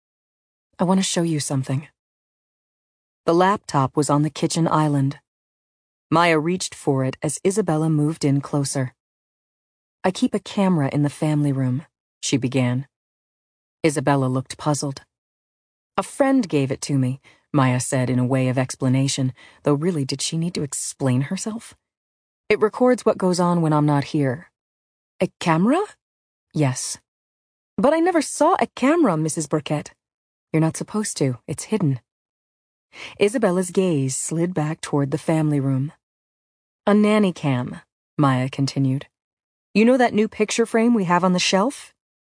I want to show you something. The laptop was on the kitchen island. Maya reached for it as Isabella moved in closer. I keep a camera in the family room, she began. Isabella looked puzzled. A friend gave it to me, Maya said in a way of explanation, though really did she need to explain herself? It records what goes on when I'm not here. A camera? Yes. But I never saw a camera, Mrs. Burkett. You're not supposed to. It's hidden. Isabella's gaze slid back toward the family room. A nanny cam, Maya continued. You know that new picture frame we have on the shelf?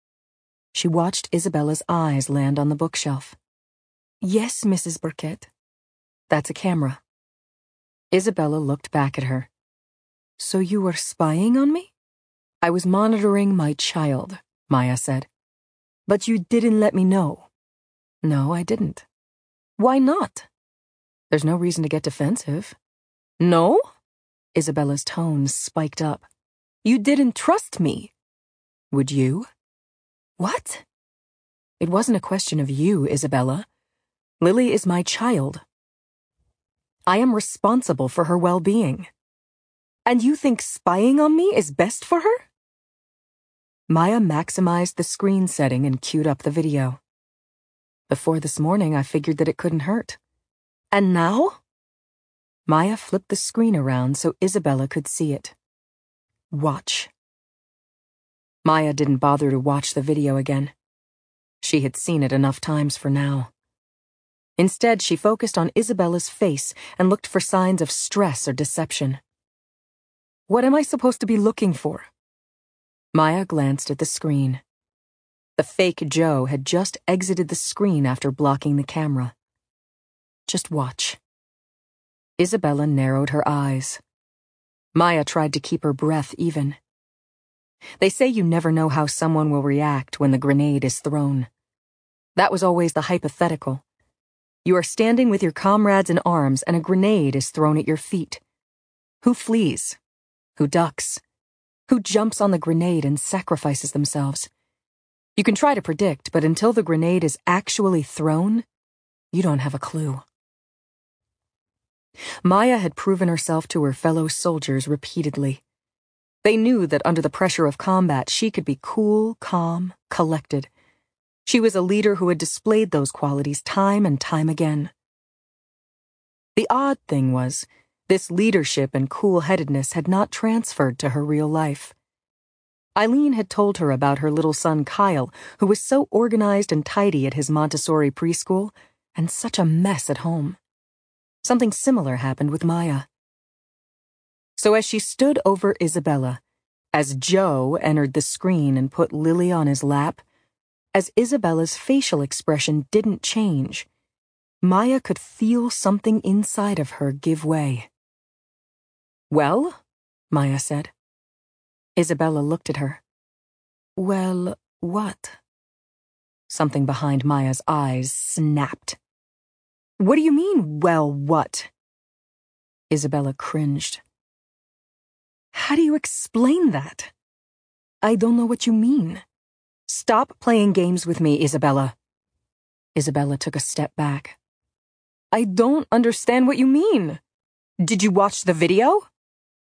She watched Isabella's eyes land on the bookshelf. Yes, Mrs. Burkett. That's a camera. Isabella looked back at her. So you were spying on me? I was monitoring my child, Maya said. But you didn't let me know. No, I didn't. Why not? There's no reason to get defensive. No? Isabella's tone spiked up. You didn't trust me. Would you? What? It wasn't a question of you, Isabella. Lily is my child. I am responsible for her well-being. And you think spying on me is best for her? Maya maximized the screen setting and queued up the video. Before this morning, I figured that it couldn't hurt. And now? Maya flipped the screen around so Isabella could see it. Watch. Maya didn't bother to watch the video again. She had seen it enough times for now. Instead, she focused on Isabella's face and looked for signs of stress or deception. What am I supposed to be looking for? Maya glanced at the screen. The fake Joe had just exited the screen after blocking the camera. Just watch. Isabella narrowed her eyes. Maya tried to keep her breath even. They say you never know how someone will react when the grenade is thrown. That was always the hypothetical. You are standing with your comrades in arms and a grenade is thrown at your feet. Who flees? Who ducks? Who jumps on the grenade and sacrifices themselves? You can try to predict, but until the grenade is actually thrown, you don't have a clue. Maya had proven herself to her fellow soldiers repeatedly. They knew that under the pressure of combat, she could be cool, calm, collected. She was a leader who had displayed those qualities time and time again. The odd thing was, this leadership and cool-headedness had not transferred to her real life. Eileen had told her about her little son Kyle, who was so organized and tidy at his Montessori preschool, and such a mess at home. Something similar happened with Maya. So as she stood over Isabella, as Joe entered the screen and put Lily on his lap, as Isabella's facial expression didn't change, Maya could feel something inside of her give way. Well, Maya said. Isabella looked at her. Well, what? Something behind Maya's eyes snapped. What do you mean, well, what? Isabella cringed. How do you explain that? I don't know what you mean. Stop playing games with me, Isabella. Isabella took a step back. I don't understand what you mean. Did you watch the video?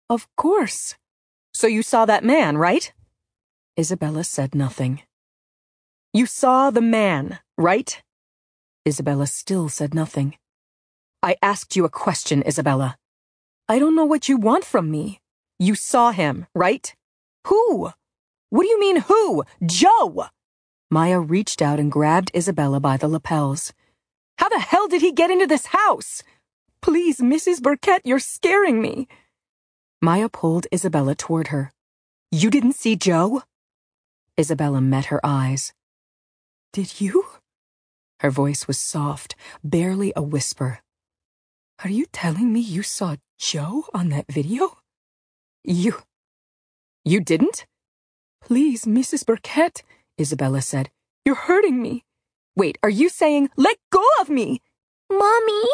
Of course. So you saw that man, right? Isabella said nothing. You saw the man, right? Isabella still said nothing. I asked you a question, Isabella. I don't know what you want from me. You saw him, right? Who? What do you mean, who? Joe! Maya reached out and grabbed Isabella by the lapels. How the hell did he get into this house? Please, Mrs. Burkett, you're scaring me. Maya pulled Isabella toward her. You didn't see Joe? Isabella met her eyes. Did you? Her voice was soft, barely a whisper. Are you telling me you saw Joe on that video? You didn't? Please, Mrs. Burkett, Isabella said. You're hurting me. Wait, are you saying, let go of me? Mommy?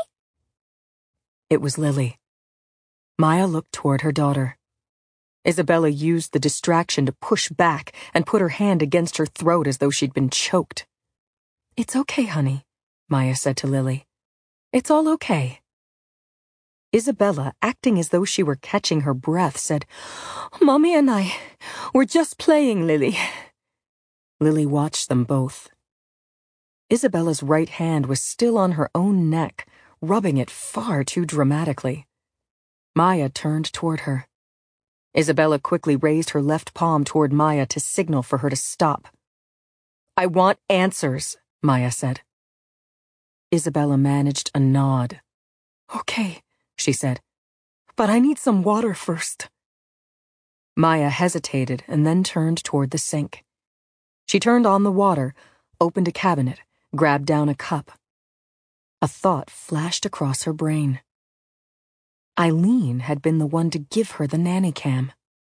It was Lily. Maya looked toward her daughter. Isabella used the distraction to push back and put her hand against her throat as though she'd been choked. It's okay, honey, Maya said to Lily. It's all okay. Isabella, acting as though she were catching her breath, said, Mommy and I, we're just playing, Lily. Lily watched them both. Isabella's right hand was still on her own neck, rubbing it far too dramatically. Maya turned toward her. Isabella quickly raised her left palm toward Maya to signal for her to stop. I want answers, Maya said. Isabella managed a nod. Okay, she said, but I need some water first. Maya hesitated and then turned toward the sink. She turned on the water, opened a cabinet, grabbed down a cup. A thought flashed across her brain. Eileen had been the one to give her the nanny cam.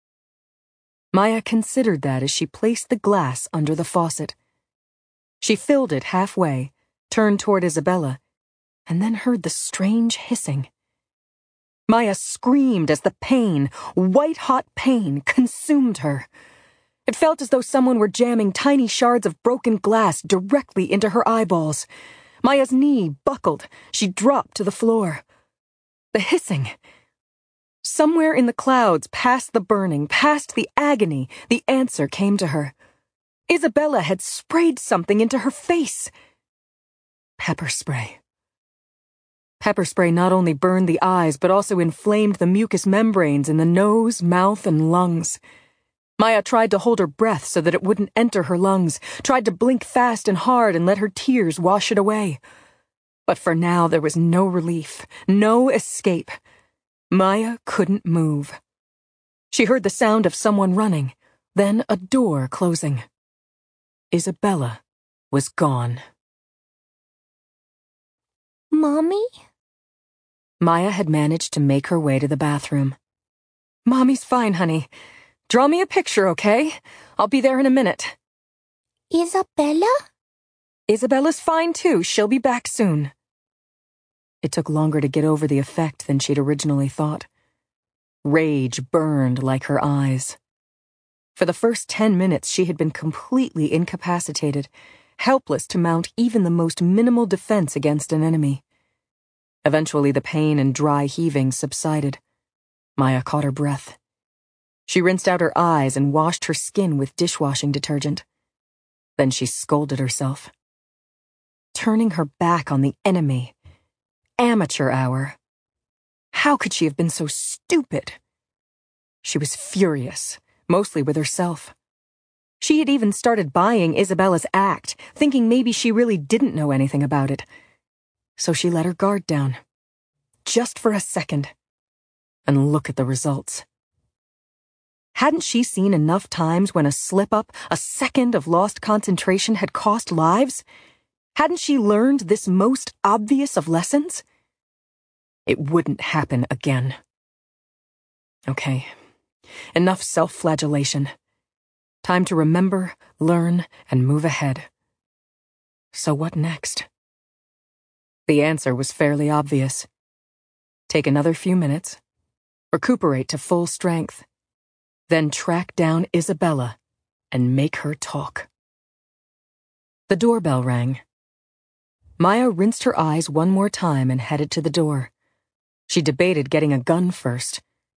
Maya considered that as she placed the glass under the faucet. She filled it halfway, turned toward Isabella, and then heard the strange hissing. Maya screamed as the pain, white-hot pain, consumed her. It felt as though someone were jamming tiny shards of broken glass directly into her eyeballs. Maya's knee buckled. She dropped to the floor. The hissing. Somewhere in the clouds, past the burning, past the agony, the answer came to her. Isabella had sprayed something into her face. Pepper spray. Pepper spray not only burned the eyes, but also inflamed the mucous membranes in the nose, mouth, and lungs. Maya tried to hold her breath so that it wouldn't enter her lungs, tried to blink fast and hard and let her tears wash it away. But for now there was no relief, no escape. Maya couldn't move. She heard the sound of someone running, then a door closing. Isabella was gone. Mommy? Maya had managed to make her way to the bathroom. Mommy's fine, honey. Draw me a picture, okay? I'll be there in a minute. Isabella? Isabella's fine too. She'll be back soon. It took longer to get over the effect than she'd originally thought. Rage burned like her eyes. For the first 10 minutes, she had been completely incapacitated, helpless to mount even the most minimal defense against an enemy. Eventually, the pain and dry heaving subsided. Maya caught her breath. She rinsed out her eyes and washed her skin with dishwashing detergent. Then she scolded herself. Turning her back on the enemy. Amateur hour. How could she have been so stupid? She was furious, mostly with herself. She had even started buying Isabella's act, thinking maybe she really didn't know anything about it. So she let her guard down. Just for a second. And look at the results. Hadn't she seen enough times when a slip-up, a second of lost concentration had cost lives? Hadn't she learned this most obvious of lessons? It wouldn't happen again. Okay, enough self-flagellation. Time to remember, learn, and move ahead. So what next? The answer was fairly obvious. Take another few minutes, recuperate to full strength, then track down Isabella and make her talk. The doorbell rang. Maya rinsed her eyes one more time and headed to the door. She debated getting a gun first,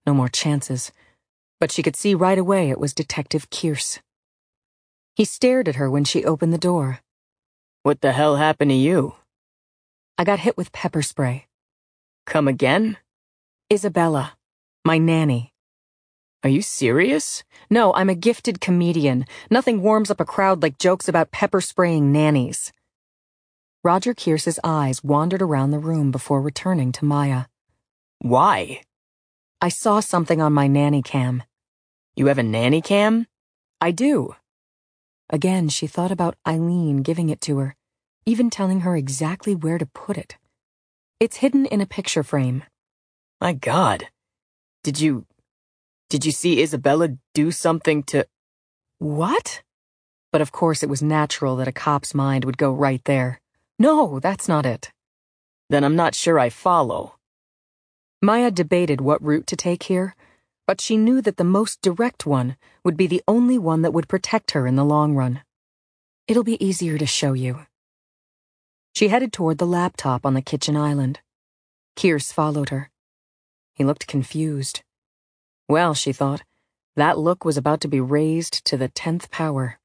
No more chances. But she could see right away it was Detective Kierce. He stared at her when she opened the door. What the hell happened to you? I got hit with pepper spray. Come again? Isabella, my nanny. Are you serious? No, I'm a gifted comedian. Nothing warms up a crowd like jokes about pepper spraying nannies. Roger Kierce's eyes wandered around the room before returning to Maya. Why? I saw something on my nanny cam. You have a nanny cam? I do. Again, she thought about Eileen giving it to her, even telling her exactly where to put it. It's hidden in a picture frame. My God. Did you see Isabella do something to... What? But of course it was natural that a cop's mind would go right there. No, that's not it. Then I'm not sure I follow. Maya debated what route to take here, but she knew that the most direct one would be the only one that would protect her in the long run. It'll be easier to show you. She headed toward the laptop on the kitchen island. Kierce followed her. He looked confused. Well, she thought, that look was about to be raised to the 10th power.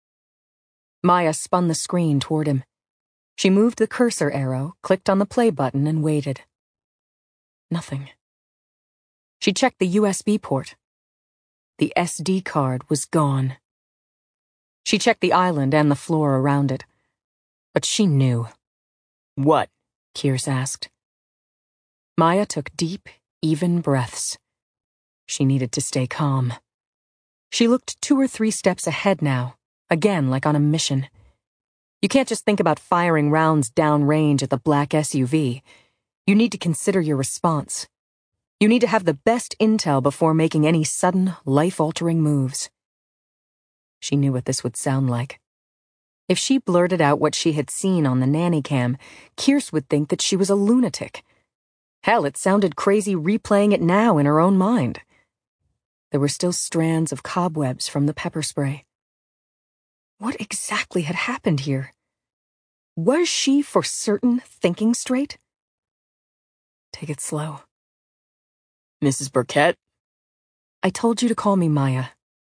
Maya spun the screen toward him. She moved the cursor arrow, clicked on the play button, and waited. Nothing. She checked the USB port. The SD card was gone. She checked the island and the floor around it. But she knew. What? Kierce asked. Maya took deep, even breaths. She needed to stay calm. She looked 2 or 3 steps ahead now, again like on a mission. You can't just think about firing rounds downrange at the black SUV. You need to consider your response. You need to have the best intel before making any sudden, life-altering moves. She knew what this would sound like. If she blurted out what she had seen on the nanny cam, Kierce would think that she was a lunatic. Hell, it sounded crazy replaying it now in her own mind. There were still strands of cobwebs from the pepper spray. What exactly had happened here? Was she for certain thinking straight? Take it slow. Mrs. Burkett? I told you to call me Maya.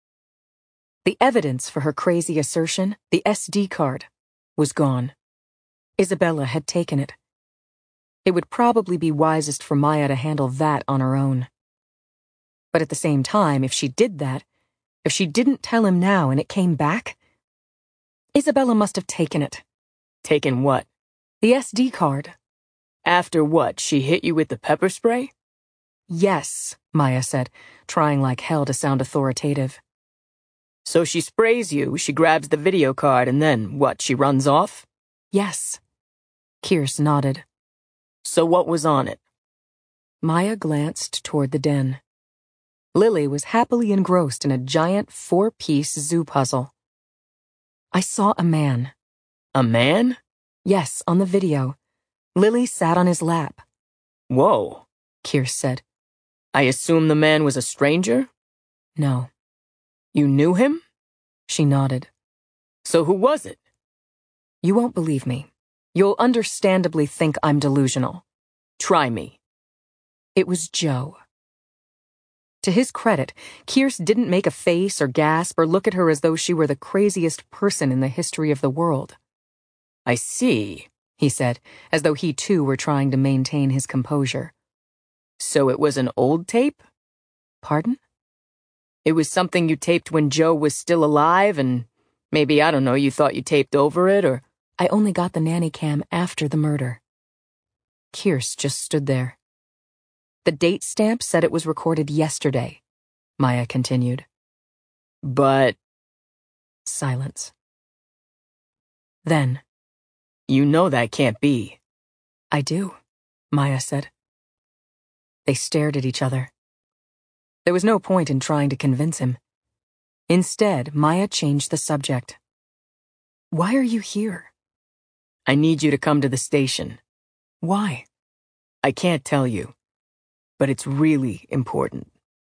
The evidence for her crazy assertion, the SD card, was gone. Isabella had taken it. It would probably be wisest for Maya to handle that on her own. But at the same time, if she did that, if she didn't tell him now and it came back, Isabella must have taken it. Taken what? The SD card. After what? She hit you with the pepper spray? Yes, Maya said, trying like hell to sound authoritative. So she sprays you, she grabs the video card, and then, what, she runs off? Yes. Kierce nodded. So what was on it? Maya glanced toward the den. Lily was happily engrossed in a giant 4-piece zoo puzzle. I saw a man. A man? Yes, on the video. Lily sat on his lap. Whoa, Kierce said. I assume the man was a stranger? No. You knew him? She nodded. So who was it? You won't believe me. You'll understandably think I'm delusional. Try me. It was Joe. To his credit, Kierce didn't make a face or gasp or look at her as though she were the craziest person in the history of the world. I see, he said, as though he too were trying to maintain his composure. So it was an old tape? Pardon? It was something you taped when Joe was still alive and maybe, I don't know, you thought you taped over it or... I only got the nanny cam after the murder. Kierce just stood there. The date stamp said it was recorded yesterday, Maya continued. But... Silence. Then... You know that can't be. I do, Maya said. They stared at each other. There was no point in trying to convince him. Instead, Maya changed the subject. Why are you here? I need you to come to the station. Why? I can't tell you. But it's really important.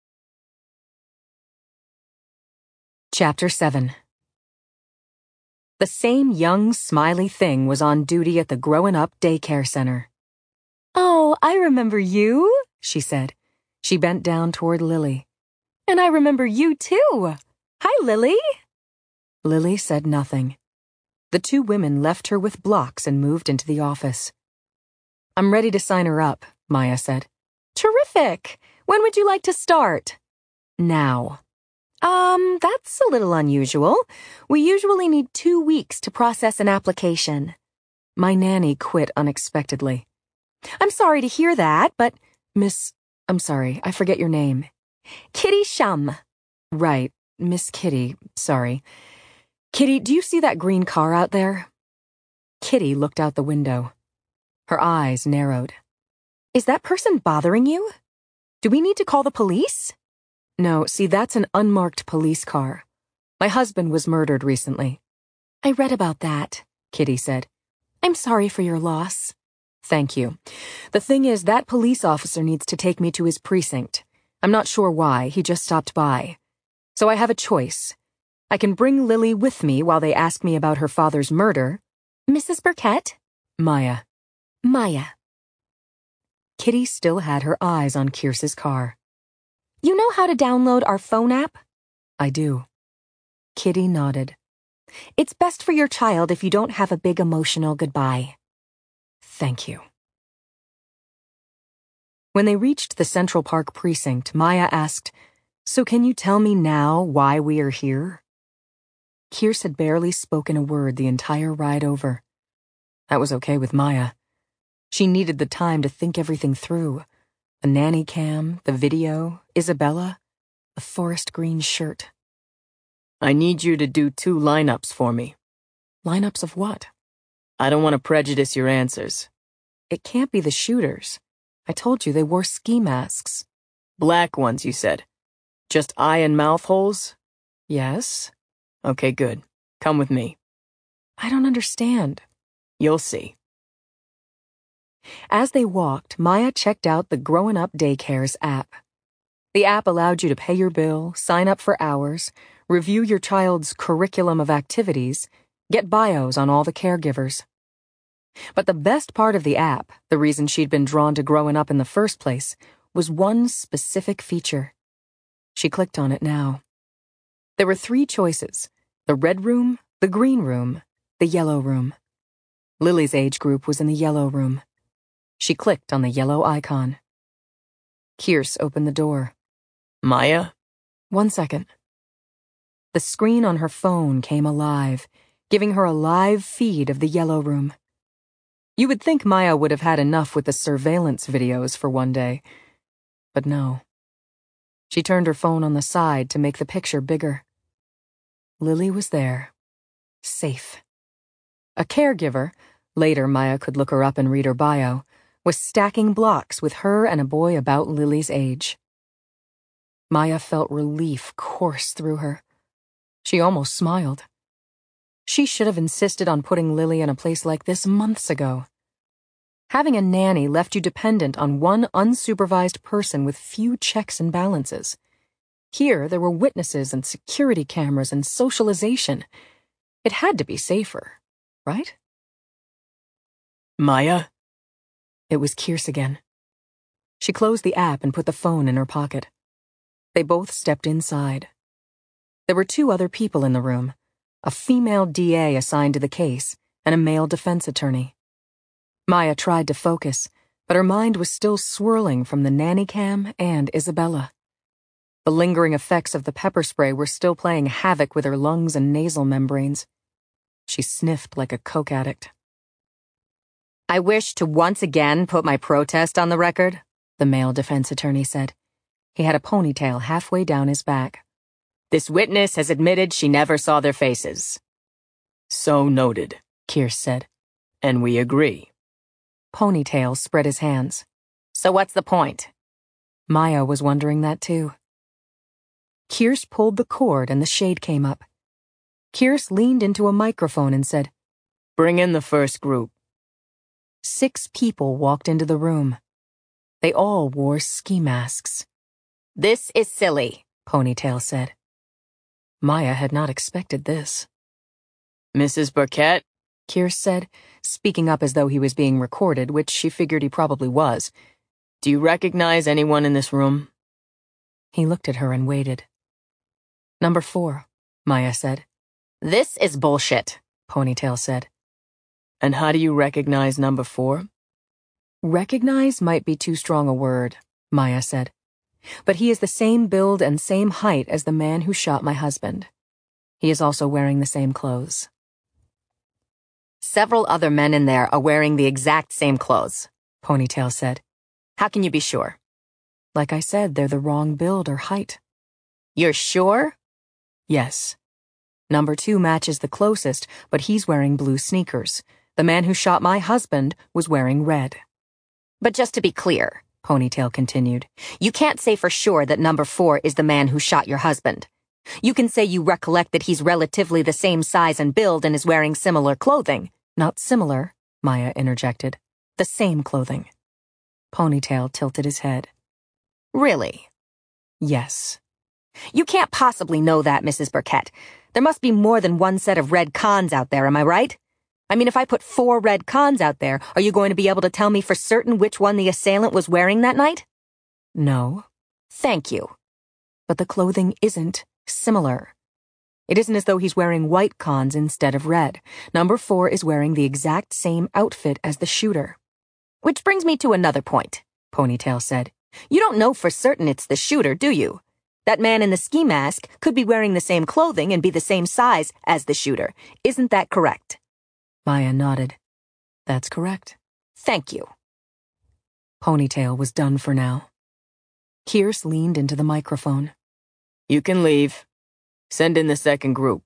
Chapter 7. The same young, smiley thing was on duty at the Growin' Up daycare center. Oh, I remember you, she said. She bent down toward Lily. And I remember you too. Hi, Lily. Lily said nothing. The two women left her with blocks and moved into the office. I'm ready to sign her up, Maya said. Terrific. When would you like to start? Now. That's a little unusual. We usually need 2 weeks to process an application. My nanny quit unexpectedly. I'm sorry to hear that, but... I'm sorry, I forget your name. Kitty Shum. Right, Miss Kitty, sorry. Kitty, do you see that green car out there? Kitty looked out the window. Her eyes narrowed. Is that person bothering you? Do we need to call the police? No, see, that's an unmarked police car. My husband was murdered recently. I read about that, Kitty said. I'm sorry for your loss. Thank you. The thing is, that police officer needs to take me to his precinct. I'm not sure why, he just stopped by. So I have a choice. I can bring Lily with me while they ask me about her father's murder. Mrs. Burkett? Maya. Maya. Kitty still had her eyes on Kierce's car. You know how to download our phone app? I do. Kitty nodded. It's best for your child if you don't have a big emotional goodbye. Thank you. When they reached the Central Park precinct, Maya asked, So can you tell me now why we are here? Kierce had barely spoken a word the entire ride over. That was okay with Maya. She needed the time to think everything through. The nanny cam, the video, Isabella, the forest green shirt. I need you to do 2 lineups for me. Lineups of what? I don't want to prejudice your answers. It can't be the shooters. I told you they wore ski masks. Black ones, you said. Just eye and mouth holes? Yes. Okay, good. Come with me. I don't understand. You'll see. As they walked, Maya checked out the Growin' Up Daycare's app. The app allowed you to pay your bill, sign up for hours, review your child's curriculum of activities, get bios on all the caregivers. But the best part of the app, the reason she'd been drawn to Growin' Up in the first place, was one specific feature. She clicked on it now. There were 3 choices: the red room, the green room, the yellow room. Lily's age group was in the yellow room. She clicked on the yellow icon. Kierce opened the door. Maya? 1 second. The screen on her phone came alive, giving her a live feed of the yellow room. You would think Maya would have had enough with the surveillance videos for one day. But no. She turned her phone on the side to make the picture bigger. Lily was there. Safe. A caregiver, later Maya could look her up and read her bio, was stacking blocks with her and a boy about Lily's age. Maya felt relief course through her. She almost smiled. She should have insisted on putting Lily in a place like this months ago. Having a nanny left you dependent on one unsupervised person with few checks and balances. Here, there were witnesses and security cameras and socialization. It had to be safer, right? Maya? It was Kierce again. She closed the app and put the phone in her pocket. They both stepped inside. There were 2 other people in the room, a female DA assigned to the case and a male defense attorney. Maya tried to focus, but her mind was still swirling from the nanny cam and Isabella. The lingering effects of the pepper spray were still playing havoc with her lungs and nasal membranes. She sniffed like a coke addict. I wish to once again put my protest on the record, the male defense attorney said. He had a ponytail halfway down his back. This witness has admitted she never saw their faces. So noted, Kierce said. And we agree. Ponytail spread his hands. So what's the point? Maya was wondering that too. Kierce pulled the cord and the shade came up. Kierce leaned into a microphone and said, Bring in the first group. 6 people walked into the room. They all wore ski masks. This is silly, Ponytail said. Maya had not expected this. Mrs. Burkett, Kierce said, speaking up as though he was being recorded, which she figured he probably was. Do you recognize anyone in this room? He looked at her and waited. "Number 4, Maya said. This is bullshit, Ponytail said. And how do you recognize number 4? Recognize might be too strong a word, Maya said. But he is the same build and same height as the man who shot my husband. He is also wearing the same clothes. Several other men in there are wearing the exact same clothes, Ponytail said. How can you be sure? Like I said, they're the wrong build or height. You're sure? Yes. Number 2 matches the closest, but he's wearing blue sneakers. The man who shot my husband was wearing red. But just to be clear, Ponytail continued, you can't say for sure that number 4 is the man who shot your husband. You can say you recollect that he's relatively the same size and build and is wearing similar clothing. Not similar, Maya interjected. The same clothing. Ponytail tilted his head. Really? Yes. You can't possibly know that, Mrs. Burkett. There must be more than one set of red cons out there, am I right? I mean, if I put 4 red cons out there, are you going to be able to tell me for certain which one the assailant was wearing that night? No. Thank you. But the clothing isn't similar. It isn't as though he's wearing white cons instead of red. Number 4 is wearing the exact same outfit as the shooter. Which brings me to another point, Ponytail said. You don't know for certain it's the shooter, do you? That man in the ski mask could be wearing the same clothing and be the same size as the shooter. Isn't that correct? Maya nodded. That's correct. Thank you. Ponytail was done for now. Kierce leaned into the microphone. You can leave. Send in the second group.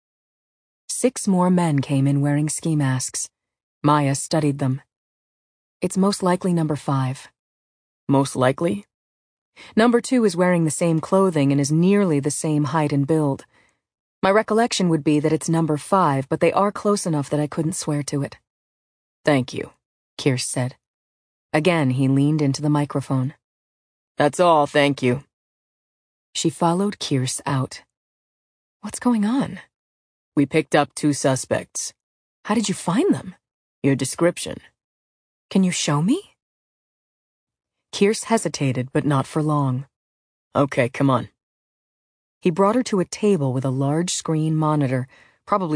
6 more men came in wearing ski masks. Maya studied them. It's most likely number 5. Most likely? Number 2 is wearing the same clothing and is nearly the same height and build. My recollection would be that it's number 5, but they are close enough that I couldn't swear to it. Thank you, Kierce said. Again, he leaned into the microphone. That's all, thank you. She followed Kierce out. What's going on? We picked up 2 suspects. How did you find them? Your description. Can you show me? Kierce hesitated, but not for long. Okay, come on. He brought her to a table with a large screen monitor, probably